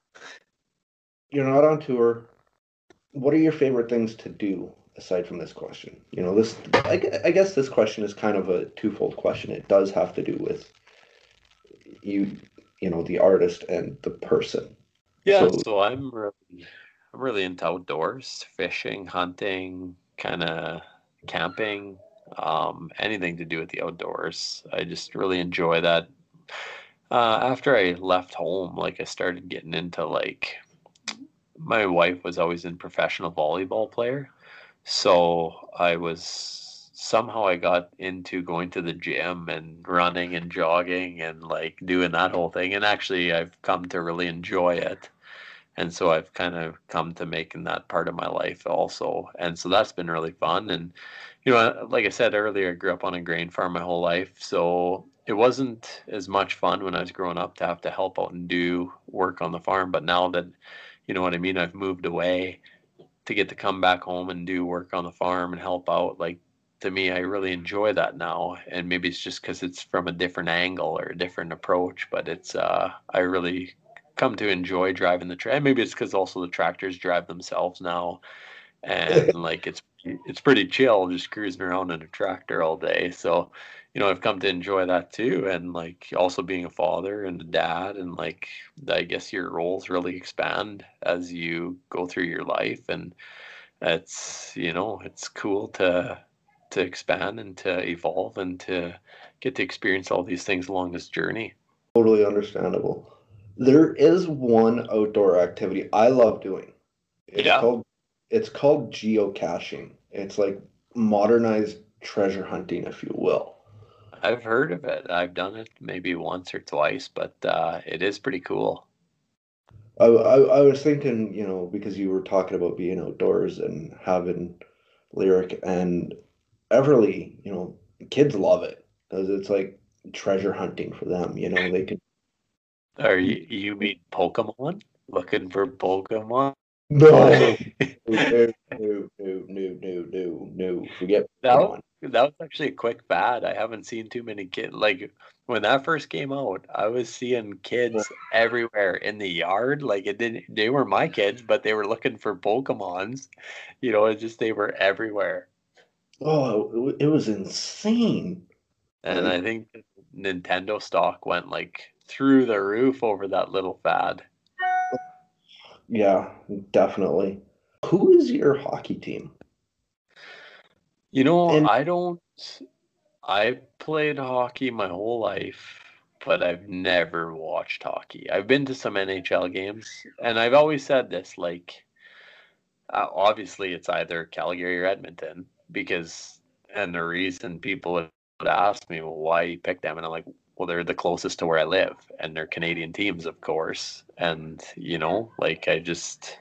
You're not on tour. What are your favorite things to do aside from this question? I guess this question is kind of a twofold question. It does have to do with you the artist and the person. Yeah, So so I'm really into outdoors, fishing, hunting, kind of camping, anything to do with the outdoors. I just really enjoy that. After I left home, like I started getting into like my wife was always in professional volleyball player. So I got into going to the gym and running and jogging and like doing that whole thing. And actually I've come to really enjoy it. And so I've kind of come to making that part of my life also. And so that's been really fun. And, like I said earlier, I grew up on a grain farm my whole life. So it wasn't as much fun when I was growing up to have to help out and do work on the farm. But now that, you know what I mean, I've moved away to get to come back home and do work on the farm and help out. Like, to me, I really enjoy that now. And maybe it's just because it's from a different angle or a different approach, but I really come to enjoy driving the tractor. Maybe it's because also the tractors drive themselves now, and like it's pretty chill just cruising around in a tractor all day. So, I've come to enjoy that too, and like also being a father and a dad, and like I guess your roles really expand as you go through your life, and it's cool to expand and to evolve and to get to experience all these things along this journey. totally understandable. There is one outdoor activity I love doing. It's Yeah, called it's called geocaching. It's like modernized treasure hunting, if you will. I've heard of it. I've done it maybe once or twice, but it is pretty cool. I was thinking, because you were talking about being outdoors and having lyric and Everly, kids love it because it's like treasure hunting for them. They can. Are you mean Pokemon? Looking for Pokemon? No, no, no, no, no, no, no, no. Forget That was, Pokemon. that was actually a quick fad. I haven't seen too many kids. Like when that first came out, I was seeing kids everywhere in the yard. Like it didn't, they were my kids, but they were looking for Pokemons. It's just they were everywhere. Oh, it was insane. And Like, I think Nintendo stock went like through the roof over that little fad. yeah, definitely. Who is your hockey team? And I don't. I played hockey my whole life, but I've never watched hockey. I've been to some NHL games, and I've always said this, like, obviously it's either Calgary or Edmonton, and the reason people would ask me, well, why you pick them? And I'm like, well, they're the closest to where I live, and they're Canadian teams, of course. And, like, I just,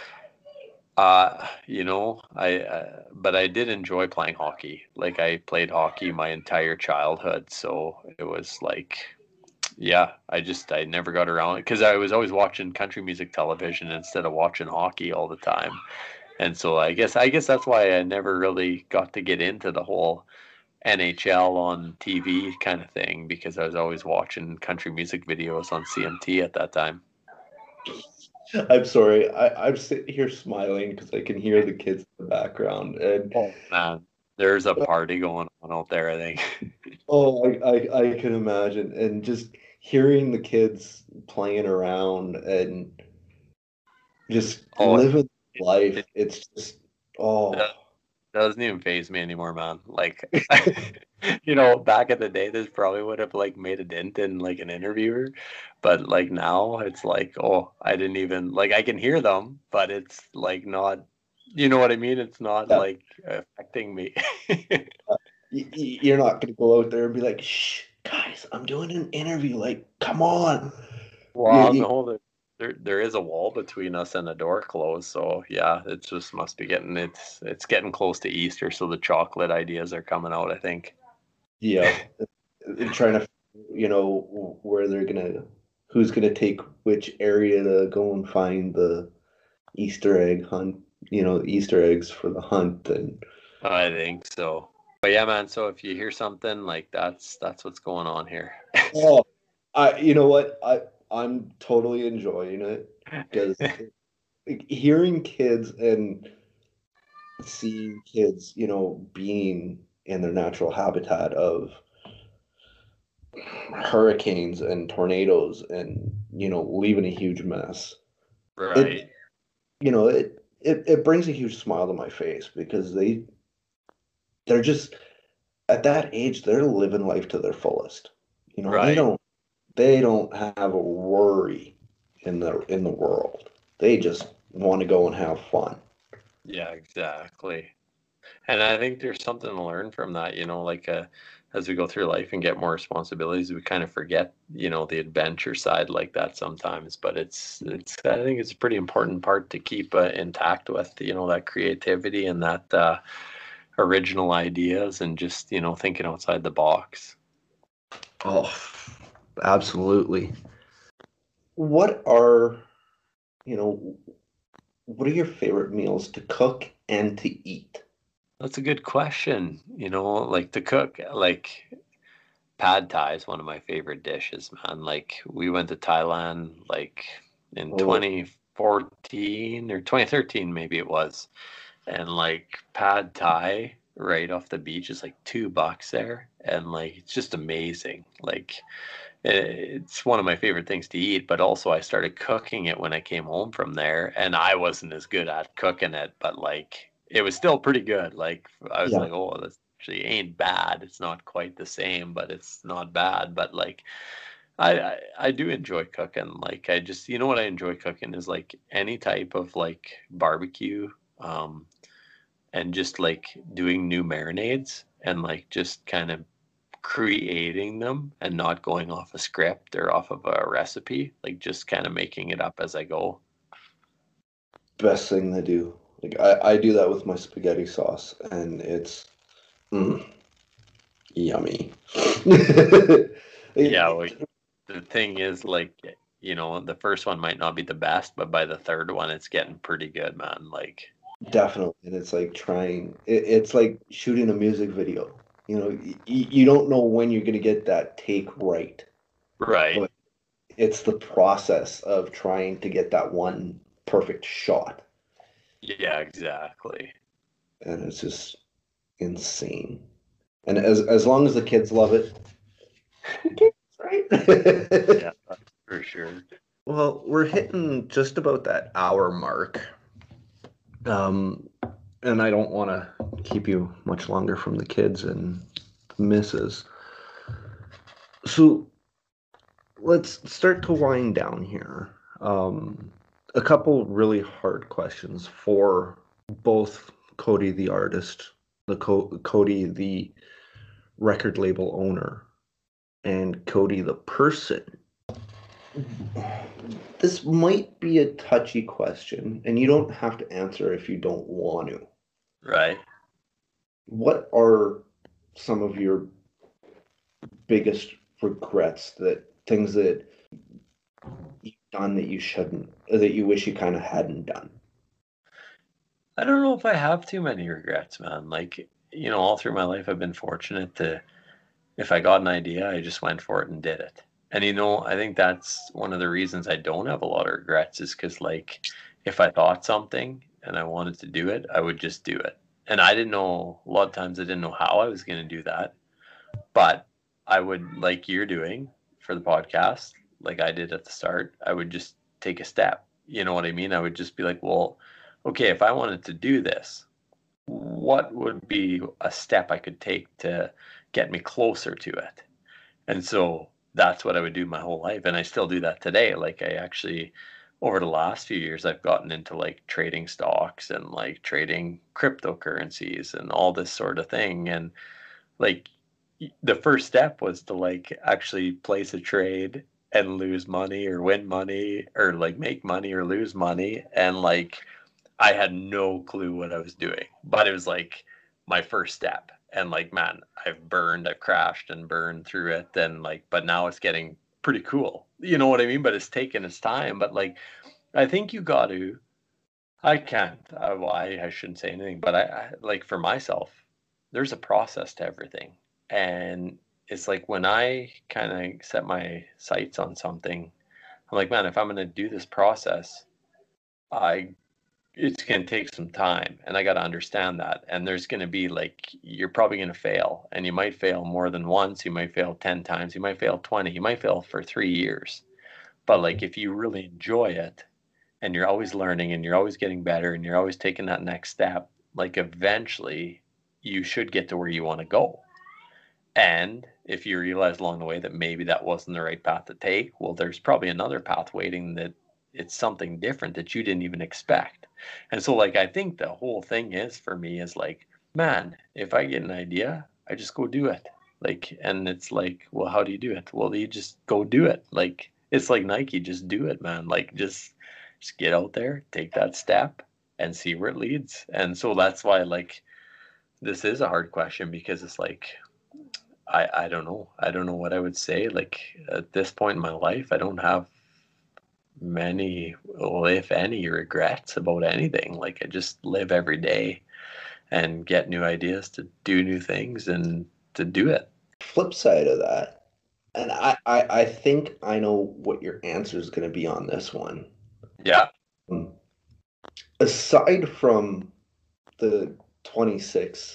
but I did enjoy playing hockey. Like I played hockey my entire childhood, so it was like, yeah, I never got around it because I was always watching country music television instead of watching hockey all the time. And so I guess that's why I never really got to get into the whole NHL on TV kind of thing because I was always watching country music videos on CMT at that time. I'm sorry, I'm sitting here smiling because I can hear the kids in the background, and Oh man, there's a party going on out there, I think. oh, I can imagine, and just hearing the kids playing around and just Oh, living it, life. It's just, oh, that doesn't even phase me anymore, man. Like, back in the day, this probably would have like made a dent in like an interviewer, but like now, it's like, oh, I didn't even like I can hear them, but it's like not, you know what I mean? It's not yeah, like affecting me. you're not gonna go out there and be like, shh, guys, I'm doing an interview. Like, come on. You, Well, you, no, there is a wall between us and the door closed, so yeah, it just must be it's getting close to Easter, so the chocolate ideas are coming out, I think. yeah, trying to, where who's gonna take which area to go and find the Easter egg hunt, Easter eggs for the hunt. And I think so. But yeah, man, so if you hear something like that's what's going on here. oh, you know what? I'm totally enjoying it because hearing kids and seeing kids, being in their natural habitat of hurricanes and tornadoes and, leaving a huge mess. It, Right. it brings a huge smile to my face because they're just at that age, they're living life to their fullest. They Right. don't have a worry in the world. They just want to go and have fun. Yeah, exactly. And I think there's something to learn from that, as we go through life and get more responsibilities, we kind of forget, the adventure side like that sometimes. But I think it's a pretty important part to keep intact with, that creativity and that original ideas and just, thinking outside the box. Oh, absolutely. What are, you know, what are your favorite meals to cook and to eat? That's a good question. Like to cook, like pad thai is one of my favorite dishes, man. Like we went to Thailand like in Oh, 2014 or 2013 maybe it was. And like pad thai right off the beach is like $2 there and like it's just amazing. Like it's one of my favorite things to eat, but also I started cooking it when I came home from there and I wasn't as good at cooking it, but like it was still pretty good. Like I was yeah. like, oh, this actually ain't bad. It's not quite the same, but it's not bad. But like I do enjoy cooking. Like I just what I enjoy cooking is like any type of like barbecue, um, and just like doing new marinades and like just kind of creating them and not going off a script or off of a recipe, like just kind of making it up as I go. Best thing to do. Like I do that with my spaghetti sauce, and it's mm, yummy. Yeah, It- like the thing is like the first one might not be the best, but by the third one it's getting pretty good, man. Like Definitely, and it's like it's like shooting a music video. You don't know when you're gonna get that take right, right. but it's the process of trying to get that one perfect shot, Yeah, exactly. and it's just insane. And as long as the kids love it, who cares, right? Yeah, for sure. Well, we're hitting just about that hour mark. Um, and I don't want to keep you much longer from the kids and the misses. So let's start to wind down here. Um, a couple really hard questions for both Cody the artist, Cody the record label owner, and Cody the person. This might be a touchy question, and you don't have to answer if you don't want to. Right. What are some of your biggest regrets, that things that you've done that you shouldn't, or that you wish you kind of hadn't done? I don't know if I have too many regrets, man. Like, all through my life I've been fortunate to if I got an idea, I just went for it and did it. And I think that's one of the reasons I don't have a lot of regrets is because, like, if I thought something and I wanted to do it, I would just do it. And I didn't know, a lot of times I didn't know how I was going to do that. But I would, like you're doing for the podcast, like I did at the start, I would just take a step. You know what I mean? I would just be like, well, okay, if I wanted to do this, what would be a step I could take to get me closer to it? And so that's what I would do my whole life. And I still do that today. Like I actually, over the last few years, I've gotten into like trading stocks and like trading cryptocurrencies and all this sort of thing. And like the first step was to like actually place a trade and lose money or win money or like make money or lose money. And like I had no clue what I was doing, but it was like my first step. And like, man, I've crashed and burned through it. And like, but now it's getting pretty cool. You know what I mean? But it's taken its time. But like, I think you got to, I can't, well, I shouldn't say anything, but I like for myself, there's a process to everything. And it's like when I kind of set my sights on something, I'm like, man, if I'm going to do this process, I it's going to take some time, and I got to understand that. And there's going to be like, you're probably going to fail, and you might fail more than once. You might fail 10 times. You might fail 20. You might fail for 3 years. But like, if you really enjoy it and you're always learning and you're always getting better and you're always taking that next step, like eventually you should get to where you want to go. And if you realize along the way that maybe that wasn't the right path to take, well, there's probably another path waiting, that it's something different that you didn't even expect. And so, like, I think the whole thing is, for me, is like, man, if I get an idea, I just go do it. Like, and it's like, well, how do you do it? Well, you just go do it. Like, it's like Nike, just do it, man. Like, just get out there, take that step, and see where it leads. And so that's why, like, this is a hard question, because it's like, I don't know. I don't know what I would say. Like, at this point in my life, I don't have many, well, if any, regrets about anything. Like, I just live every day and get new ideas to do new things and to do it. Flip side of that, and I think I know what your answer is going to be on this one. Yeah. Aside from the 26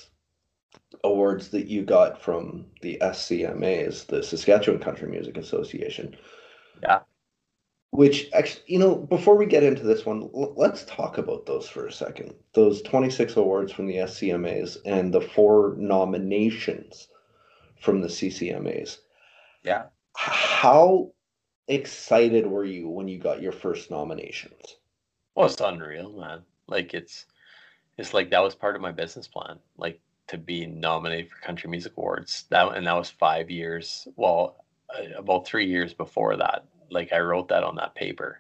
awards that you got from the SCMAs, the Saskatchewan Country Music Association. Yeah. Which actually, before we get into this one, let's talk about those for a second. Those 26 awards from the SCMAs and the 4 nominations from the CCMAs. Yeah. How excited were you when you got your first nominations? Well, it's unreal, man. Like, it's like, that was part of my business plan. Like, to be nominated for Country Music Awards. That was 5 years. Well, about 3 years before that. Like, I wrote that on that paper.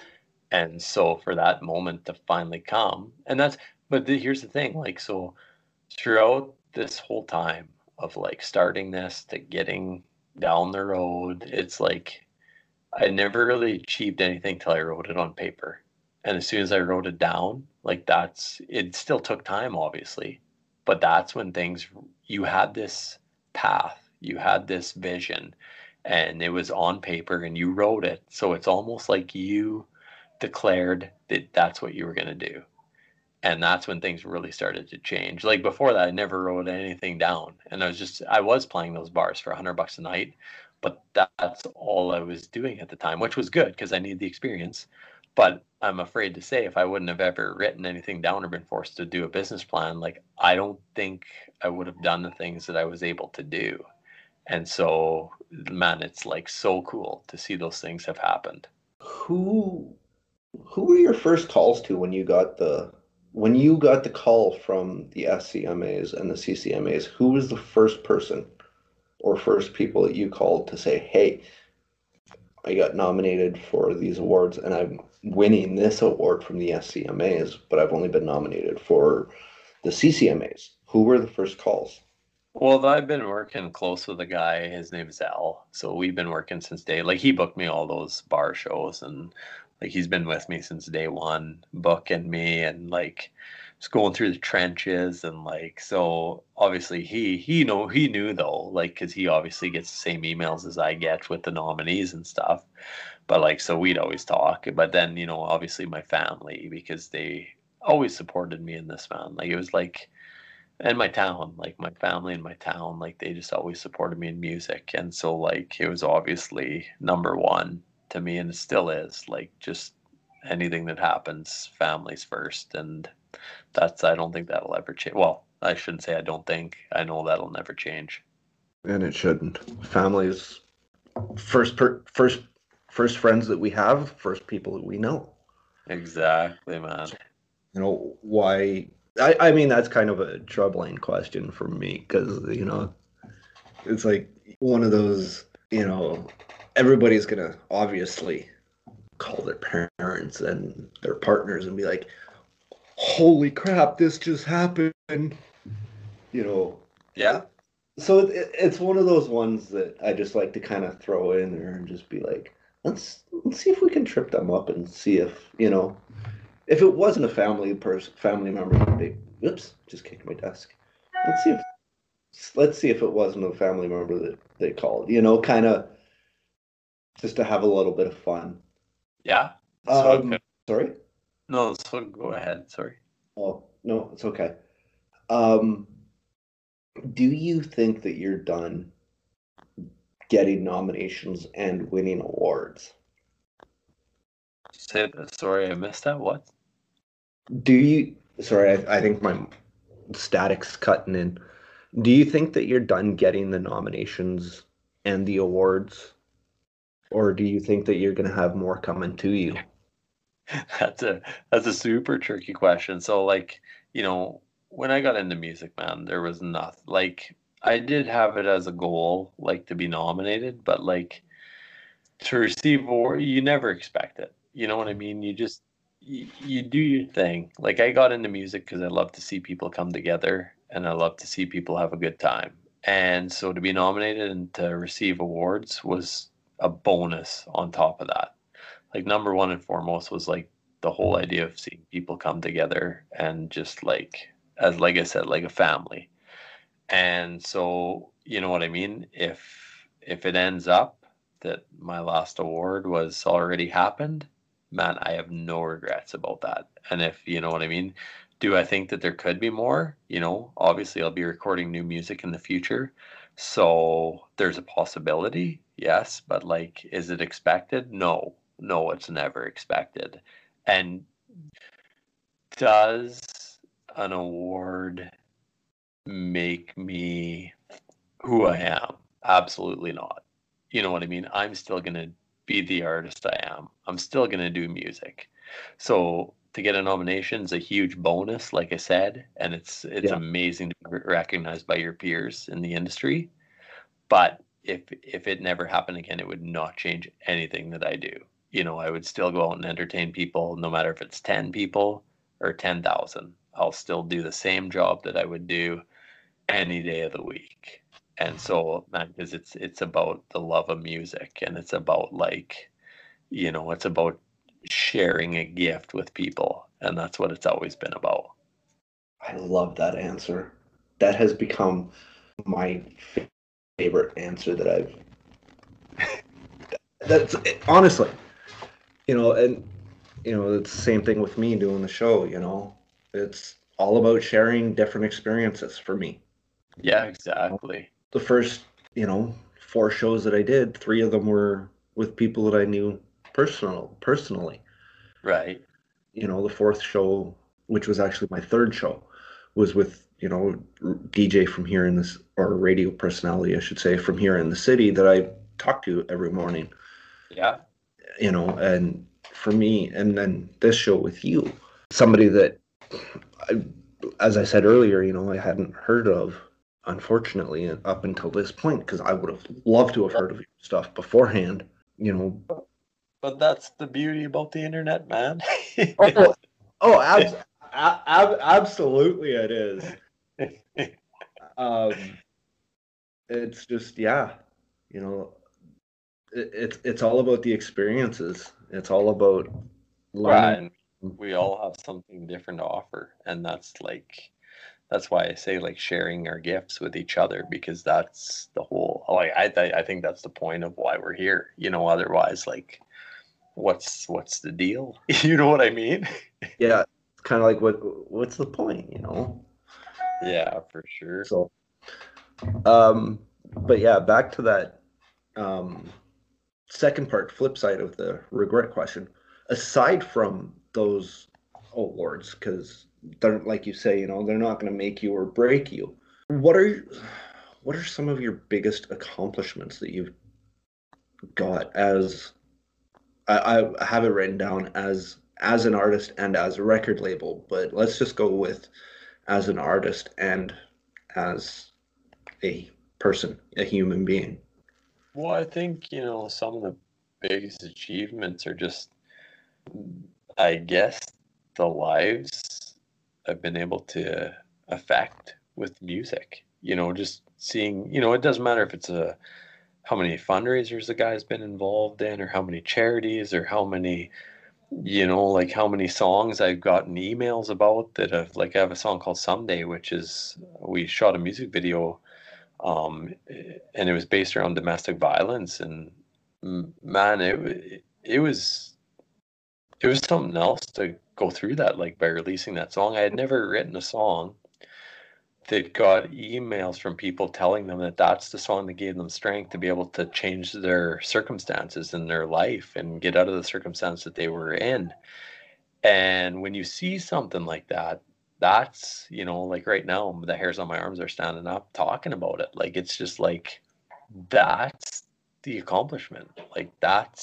And so for that moment to finally come, here's the thing, like, so throughout this whole time of like starting this to getting down the road, it's like, I never really achieved anything till I wrote it on paper. And as soon as I wrote it down, like, it still took time, obviously, but that's when you had this path, you had this vision, and it was on paper and you wrote it. So it's almost like you declared that that's what you were going to do. And that's when things really started to change. Like, before that, I never wrote anything down. And I was playing those bars for $100 a night, but that's all I was doing at the time, which was good because I needed the experience. But I'm afraid to say, if I wouldn't have ever written anything down or been forced to do a business plan, like, I don't think I would have done the things that I was able to do. And so, man, it's like so cool to see those things have happened. Who were your first calls to when you got the call from the SCMAs and the CCMAs? Who was the first person or first people that you called to say, hey, I got nominated for these awards and I'm winning this award from the SCMAs, but I've only been nominated for the CCMAs? Who were the first calls? Well, I've been working close with a guy. His name is Al. So we've been working since day. Like, he booked me all those bar shows, and like, he's been with me since day one, booking me, and like, just going through the trenches. And like, so obviously he knew though, like, because he obviously gets the same emails as I get with the nominees and stuff. But like, so we'd always talk. But then, obviously my family, because they always supported me in this, man. Like, it was like, and my town, like my family and my town, like, they just always supported me in music. And so, like, it was obviously number one to me, and it still is. Like, just anything that happens, families first. And I don't think that'll ever change. Well, I shouldn't say I don't think. I know that'll never change. And it shouldn't. Families first friends that we have, first people that we know. Exactly, man. Why? I mean, that's kind of a troubling question for me, because, it's like one of those, everybody's going to obviously call their parents and their partners and be like, holy crap, this just happened, Yeah. So it's one of those ones that I just like to kind of throw in there and just be like, let's see if we can trip them up and see if, if it wasn't a family member, oops, just kicked my desk. Let's see if it wasn't a family member that they called, kind of just to have a little bit of fun. Yeah. Sorry? No, so go ahead. Sorry. Oh, no, it's okay. Um, do you think that you're done getting nominations and winning awards? Sorry, I missed that. What? Sorry, I think my static's cutting in. Do you think that you're done getting the nominations and the awards, or do you think that you're going to have more coming to you? That's a super tricky question. So like, when I got into music, man, there was nothing like I did have it as a goal, like to be nominated, but like to receive award, you never expect it. You know what I mean? You do your thing. Like I got into music because I love to see people come together and I love to see people have a good time. And so to be nominated and to receive awards was a bonus on top of that. Like number one and foremost was like the whole idea of seeing people come together and just like I said, like a family. And so, you know what I mean? If it ends up that my last award was already happened, man, I have no regrets about that. And if you know what I mean, do I think that there could be more? Obviously I'll be recording new music in the future. So there's a possibility, yes, but like, is it expected? No. No, it's never expected. And does an award make me who I am? Absolutely not. You know what I mean? I'm still going to be the artist I am. I'm still going to do music. So to get a nomination is a huge bonus, like I said, and it's Yeah. amazing to be recognized by your peers in the industry. But if it never happened again, it would not change anything that I do. I would still go out and entertain people, no matter if it's 10 people or 10,000. I'll still do the same job that I would do any day of the week. And so, man, because it's about the love of music, and it's about it's about sharing a gift with people, and that's what it's always been about. I love that answer. That has become my favorite answer that I've. That's honestly, and it's the same thing with me doing the show. It's all about sharing different experiences for me. Yeah, exactly. The first, 4 shows that I did, 3 of them were with people that I knew personally. Right. The fourth show, which was actually my third show, was with, DJ from here in this, or radio personality, I should say, from here in the city that I talk to every morning. Yeah. And for me, and then this show with you, somebody that, as I said earlier, I hadn't heard of, unfortunately, up until this point, because I would have loved to have heard of your stuff beforehand. But that's the beauty about the internet, man. Absolutely it is. It's just, yeah, it's all about the experiences. It's all about learning. Right. We all have something different to offer, and that's why I say like sharing our gifts with each other, because that's the whole, like I think that's the point of why we're here. Otherwise, like what's the deal? You know what I mean? Yeah, it's kind of like what's the point, Yeah, for sure. So but yeah, back to that second part, flip side of the regret question. Aside from those awards, because they're, like you say, they're not going to make you or break you. What are some of your biggest accomplishments that you've got as I have it written down as an artist and as a record label, but let's just go with as an artist and as a person, a human being? Well, I think, some of the biggest achievements are just, I guess, the lives I've been able to affect with music. Just seeing, it doesn't matter if it's how many fundraisers the guy's been involved in, or how many charities, or how many, like how many songs I've gotten emails about that have, like, I have a song called Someday, which is, we shot a music video, and it was based around domestic violence, and man, it was something else to go through that, like by releasing that song. I had never written a song that got emails from people telling them that that's the song that gave them strength to be able to change their circumstances in their life and get out of the circumstance that they were in. And when you see something like that, that's, like right now, the hairs on my arms are standing up talking about it. Like, it's just like, that's the accomplishment. Like,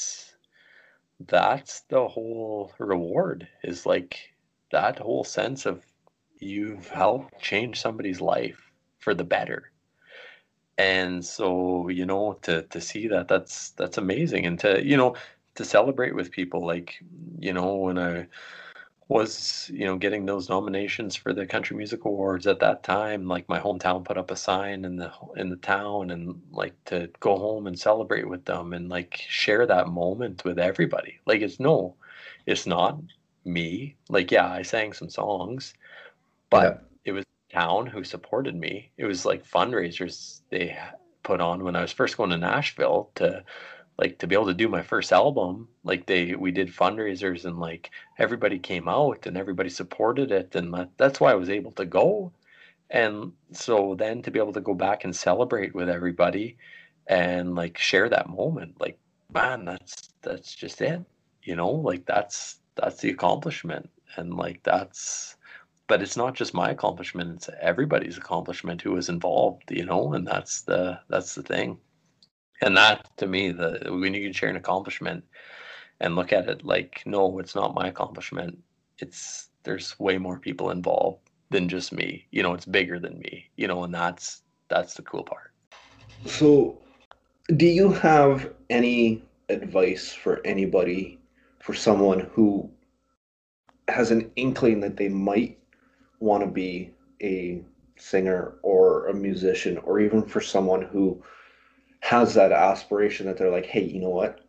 that's the whole reward, is like that whole sense of you've helped change somebody's life for the better. And so, to see that, that's amazing. And to celebrate with people, like, when I was, getting those nominations for the Country Music Awards at that time, like my hometown put up a sign in the town, and like to go home and celebrate with them and like share that moment with everybody. Like, it's not me. Like, yeah, I sang some songs, Yeah. but it was the town who supported me. It was like fundraisers they put on when I was first going to Nashville to be able to do my first album. Like, we did fundraisers, and like everybody came out and everybody supported it, and that's why I was able to go. And so then to be able to go back and celebrate with everybody and like share that moment, like, man, that's just it. Like, that's the accomplishment. And like, but it's not just my accomplishment, it's everybody's accomplishment who was involved, and that's the thing. And that, to me, when you can share an accomplishment and look at it like, no, it's not my accomplishment. There's way more people involved than just me. It's bigger than me. And that's the cool part. So, do you have any advice for anybody, for someone who has an inkling that they might want to be a singer or a musician, or even for someone who has that aspiration that they're like, hey, you know what?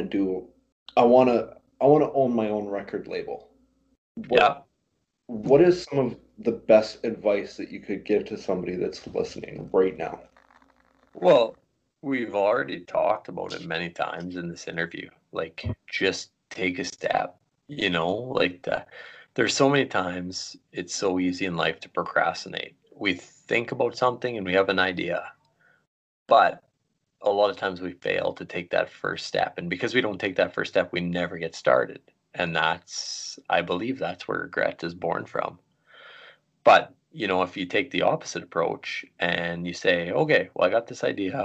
I want to own my own record label. Yeah. What is some of the best advice that you could give to somebody that's listening right now? Well, we've already talked about it many times in this interview. Like, just take a step, like there's so many times it's so easy in life to procrastinate. We think about something and we have an idea, but a lot of times we fail to take that first step. And because we don't take that first step, we never get started. And I believe that's where regret is born from. But, if you take the opposite approach and you say, okay, well, I got this idea,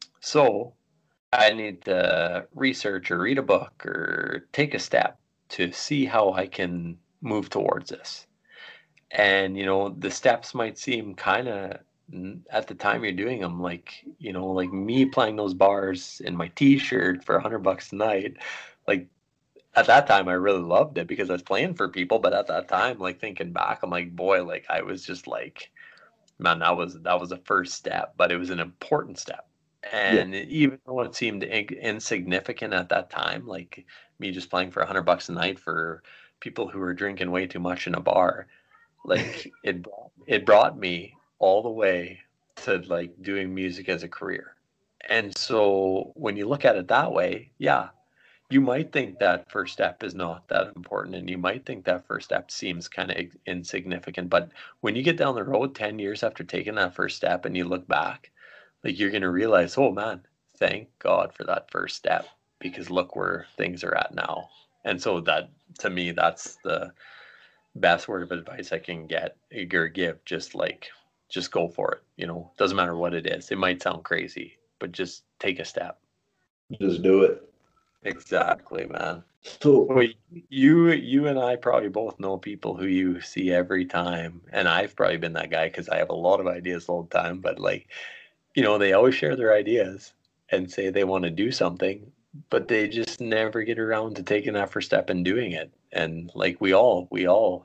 so I need to research or read a book or take a step to see how I can move towards this. And, the steps might seem kind of, at the time you're doing them, like, like me playing those bars in my t-shirt for $100 a night. Like, at that time I really loved it because I was playing for people. But at that time, like, thinking back, I'm like, boy, like, I was just like, man, that was a first step, but it was an important step. Yeah. And even though it seemed insignificant at that time, like me just playing for $100 a night for people who were drinking way too much in a bar, like it brought me all the way to like doing music as a career. And so when you look at it that way, yeah, you might think that first step is not that important, and you might think that first step seems kind of insignificant. But when you get down the road 10 years after taking that first step and you look back, like, you're going to realize, oh man, thank God for that first step, because look where things are at now. And so that, to me, that's the best word of advice I can get or give. Just go for it. Doesn't matter what it is. It might sound crazy, but just take a step. Just do it. Exactly, man. So, Well, you and I probably both know people who you see every time, and I've probably been that guy because I have a lot of ideas all the time. But like, they always share their ideas and say they want to do something, but they just never get around to taking that first step and doing it. And like, we've all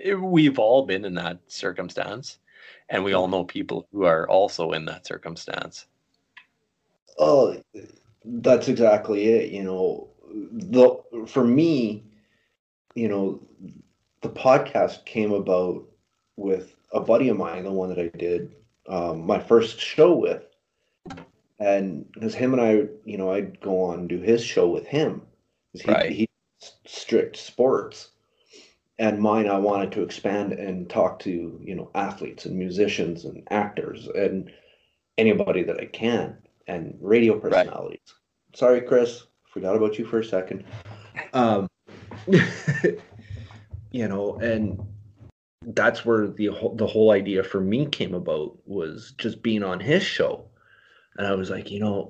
been in that circumstance, and we all know people who are also in that circumstance. oh, that's exactly it. For me, you know, the podcast came about with a buddy of mine, the one that I did my first show with. And because him and I, I'd go on and do his show with him. 'Cause Right. he strict sports. and mine, I wanted to expand and talk to, athletes and musicians and actors and anybody that I can, and radio Right. personalities. Sorry, Chris, forgot about you for a second. Um, and that's where the whole idea for me came about, was just being on his show. And I was like,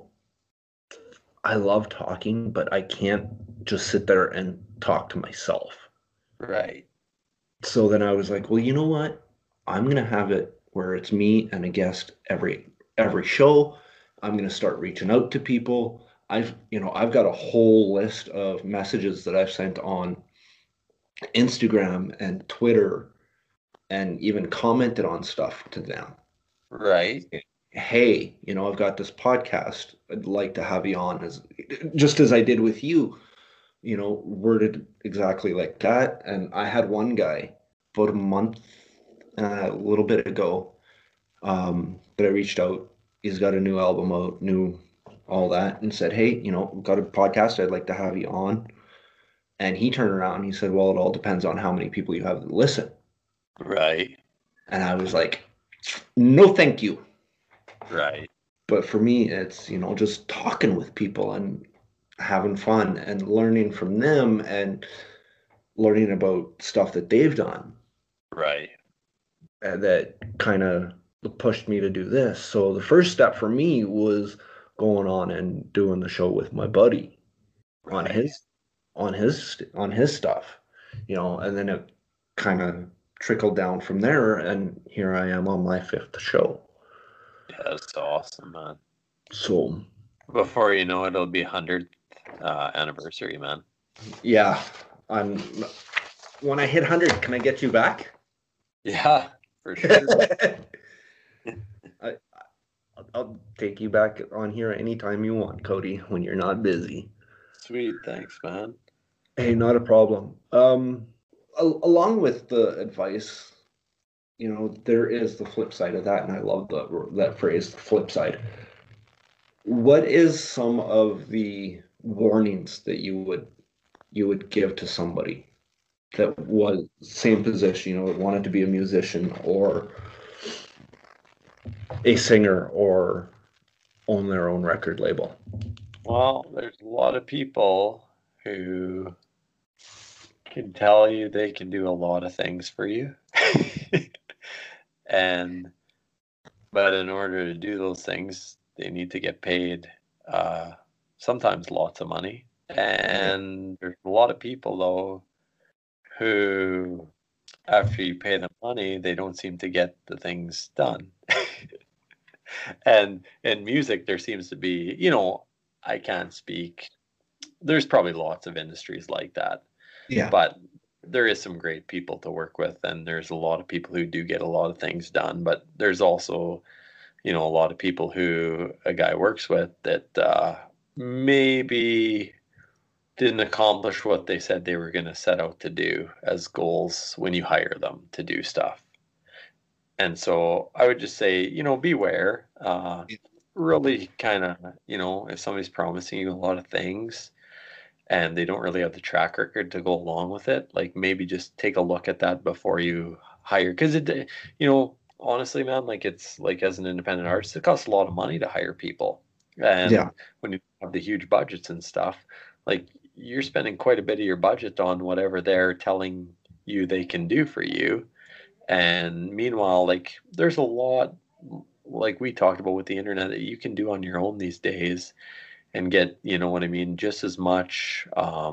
I love talking, but I can't just sit there and talk to myself. Right. So then I was like, well, you know what? I'm gonna have it where it's me and a guest every show. I'm gonna start reaching out to people. I've got a whole list of messages that I've sent on Instagram and Twitter, and even commented on stuff to them. Right. Hey, I've got this podcast. I'd like to have you on, just as I did with you, worded exactly like that. And I had one guy about a month, a little bit ago, that I reached out. He's got a new album out, new all that, and said, hey, got a podcast. I'd like to have you on. And he turned around and he said, well, it all depends on how many people you have that listen. Right. And I was like, no, thank you. Right. But for me, it's, just talking with people and having fun and learning from them and learning about stuff that they've done. Right. And that kind of pushed me to do this. So the first step for me was going on and doing the show with my buddy on his stuff, and then it kind of trickled down from there, and here I am on my 5th show. Yeah, that's awesome, man. So before you know it, it'll be 100th anniversary, man. Yeah, when I hit 100, can I get you back? Yeah, for sure. I'll take you back on here anytime you want, Cody, when you're not busy. Sweet, thanks, man. Hey, not a problem. Along with the advice, there is the flip side of that, and I love that phrase, the flip side. What is some of the warnings that you would give to somebody that was same position, that wanted to be a musician or a singer or own their own record label? Well, there's a lot of people who can tell you they can do a lot of things for you. But in order to do those things, they need to get paid, sometimes lots of money. And there's a lot of people, though, who, after you pay them money, they don't seem to get the things done. And in music, there seems to be, I can't speak. There's probably lots of industries like that. Yeah. But there is some great people to work with, and there's a lot of people who do get a lot of things done. But there's also, a lot of people who a guy works with that maybe didn't accomplish what they said they were going to set out to do as goals when you hire them to do stuff. And so I would just say, beware. Really kind of, if somebody's promising you a lot of things and they don't really have the track record to go along with it, like maybe just take a look at that before you hire. Because it, honestly, man, like it's like as an independent artist, it costs a lot of money to hire people. And when you have the huge budgets and stuff, like you're spending quite a bit of your budget on whatever they're telling you they can do for you. And meanwhile, like there's a lot, like we talked about with the internet, that you can do on your own these days and get, just as much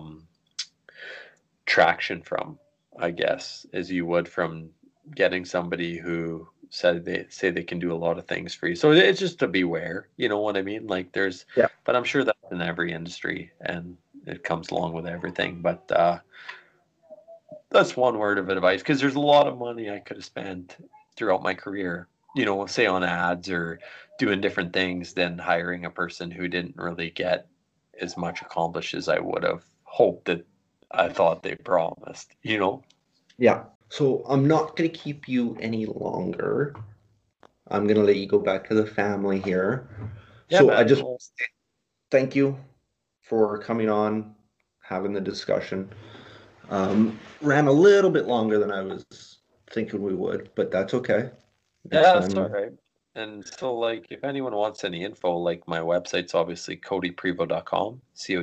traction from, I guess, as you would from getting somebody who said they say they can do a lot of things for you. So it's just to beware, you know what I mean? Like but I'm sure that's in every industry and it comes along with everything. But that's one word of advice, because there's a lot of money I could have spent throughout my career, say on ads or doing different things, than hiring a person who didn't really get as much accomplished as I would have hoped that I thought they promised, Yeah. So I'm not going to keep you any longer. I'm going to let you go back to the family here. Yeah, so I just want to say thank you for coming on, having the discussion. Ran a little bit longer than I was thinking we would, but that's okay. Next Yeah, that's time. all right. And so, like, if anyone wants any info, like, my website's obviously CodyPrevost.com,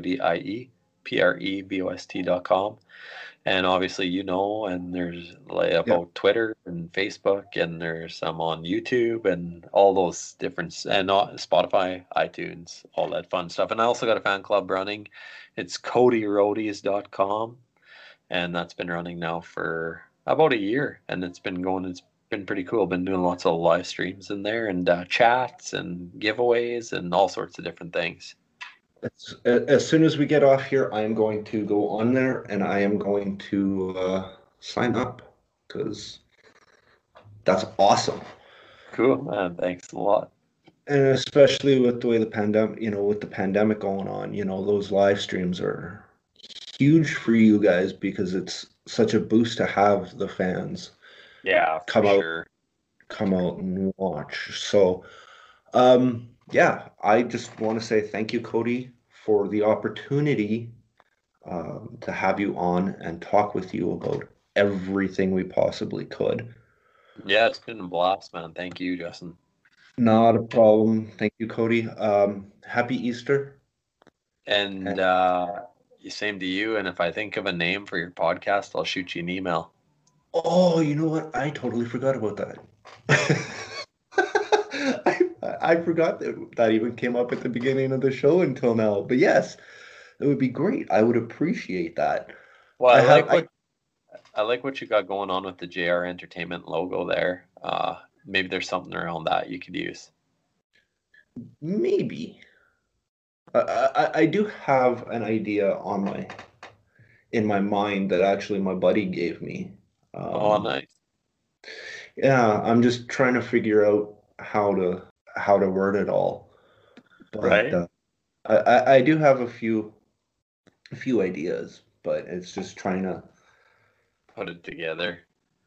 CodyPrevost.com. And obviously, and there's like about Twitter and Facebook, and there's some on YouTube and all those different, and Spotify, iTunes, all that fun stuff. And I also got a fan club running. It's CodyRoadies.com, and that's been running now for about a year, and it's been pretty cool. Been doing lots of live streams in there, and chats and giveaways and all sorts of different things. As soon as we get off here, I am going to go on there and I am going to sign up, because that's awesome. Cool, man. Thanks a lot. And especially with the way the pandemic going on, those live streams are huge for you guys, because it's such a boost to have the fans come out and watch. So I just want to say thank you, Cody, for the opportunity to have you on and talk with you about everything we possibly could. Yeah, it's been a blast, man. Thank you, Justin. Not a problem. Thank you, Cody. Happy Easter. And same to you. And if I think of a name for your podcast, I'll shoot you an email. Oh, you know what? I totally forgot about that. I forgot that even came up at the beginning of the show until now. But yes, it would be great. I would appreciate that. Well, I like what you got going on with the JR Entertainment logo there. Maybe there's something around that you could use. Maybe. I do have an idea in my mind that actually my buddy gave me. Nice. Yeah, I'm just trying to figure out how to word it all. But, right. I do have a few ideas, but it's just trying to put it together.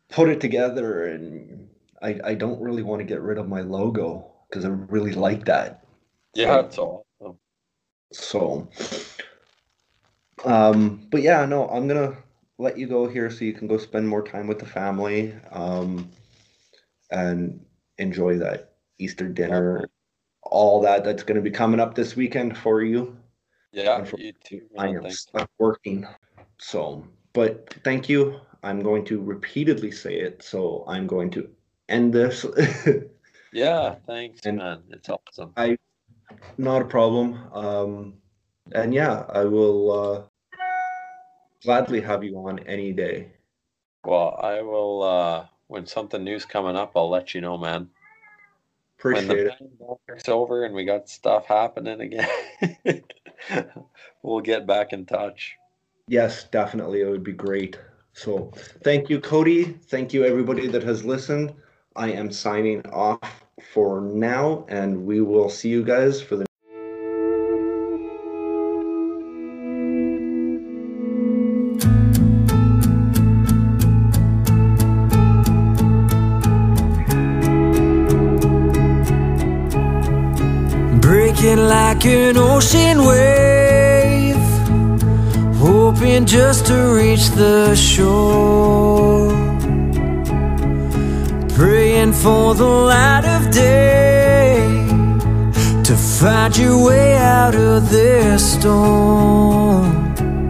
And I don't really want to get rid of my logo, because I really like that. Yeah, it's awesome. So, but yeah, no, I'm gonna let you go here so you can go spend more time with the family, and enjoy that Easter dinner, all that's going to be coming up this weekend for you. Yeah, you too. I am stuck working. So, but thank you. I'm going to repeatedly say it, so I'm going to end this. Yeah, thanks, man. It's awesome. Not a problem. And yeah, I will gladly have you on any day. Well, I will, when something new's coming up, I'll let you know, man. Appreciate it. When the pandemic's over and we got stuff happening again, we'll get back in touch. Yes, definitely. It would be great. So thank you, Cody. Thank you, everybody that has listened. I am signing off for now, and we will see you guys for the breaking like an ocean wave, hoping just to reach the shore, praying for the light of day to find your way out of this storm.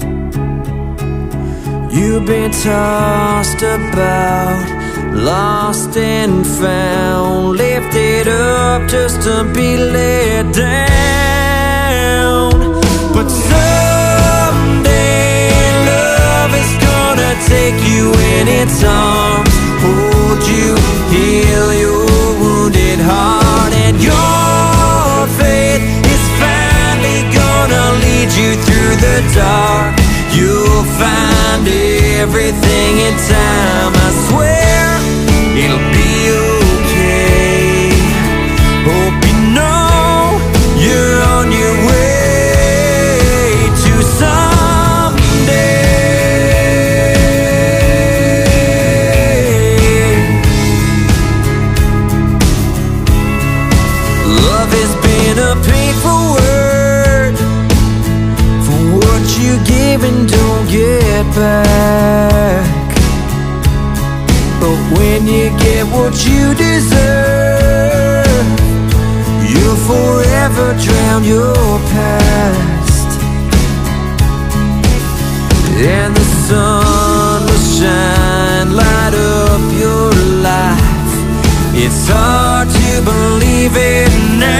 You've been tossed about, lost and found, lifted up just to be let down. But someday love is gonna take you in its arms, hold you, heal your wounded heart, and your faith is finally gonna lead you through the dark. You'll find everything in time, I swear it'll be okay. Hope you know you're on your way to someday. Love has been a painful word for what you gave giving don't get back, but when you get what you deserve, you'll forever drown your past. And the sun will shine, light up your life. It's hard to believe it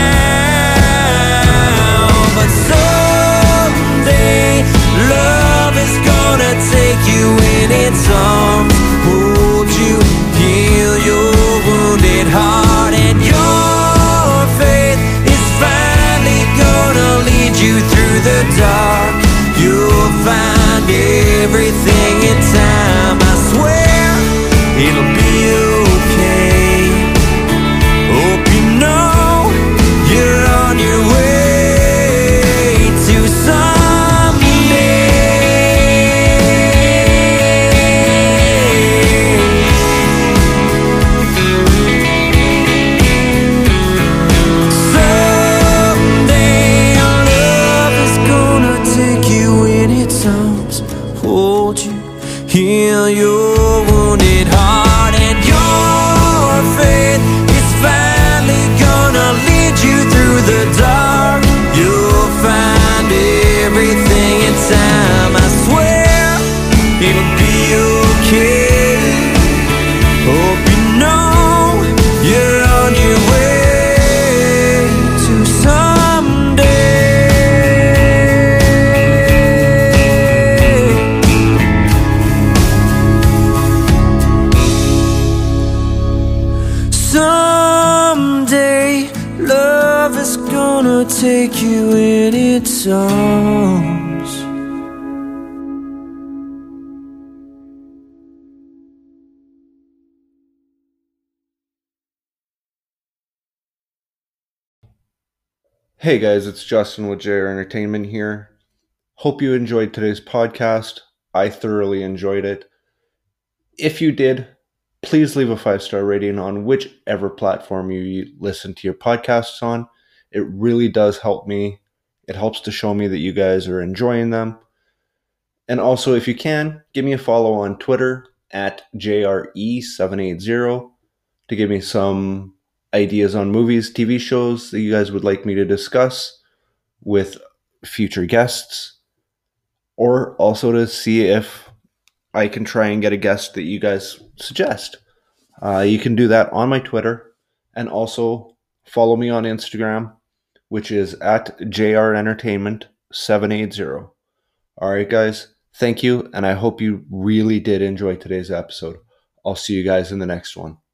now, but someday love is gonna take you in its arms, hold you, heal your wounded heart, and your faith is finally gonna lead you through the dark. You'll find everything in time, I swear it'll be okay. Hope you know you're on your way to someday love is gonna take you in its arms, hold you, heal your wounded heart, and your faith is finally gonna lead you through the dark. You'll find everything in time, I swear it'll be okay. Hope you know you're on your way to someday love is gonna take you in its arms. Hey guys, it's Justin with JR Entertainment here. Hope you enjoyed today's podcast. I thoroughly enjoyed it. If you did, please leave a 5-star rating on whichever platform you listen to your podcasts on. It really does help me. It helps to show me that you guys are enjoying them. And also, if you can, give me a follow on Twitter at JRE780 to give me some ideas on movies, TV shows that you guys would like me to discuss with future guests, or also to see if I can try and get a guest that you guys suggest. You can do that on my Twitter, and also follow me on Instagram, which is at JREntertainment780. All right, guys, thank you, and I hope you really did enjoy today's episode. I'll see you guys in the next one.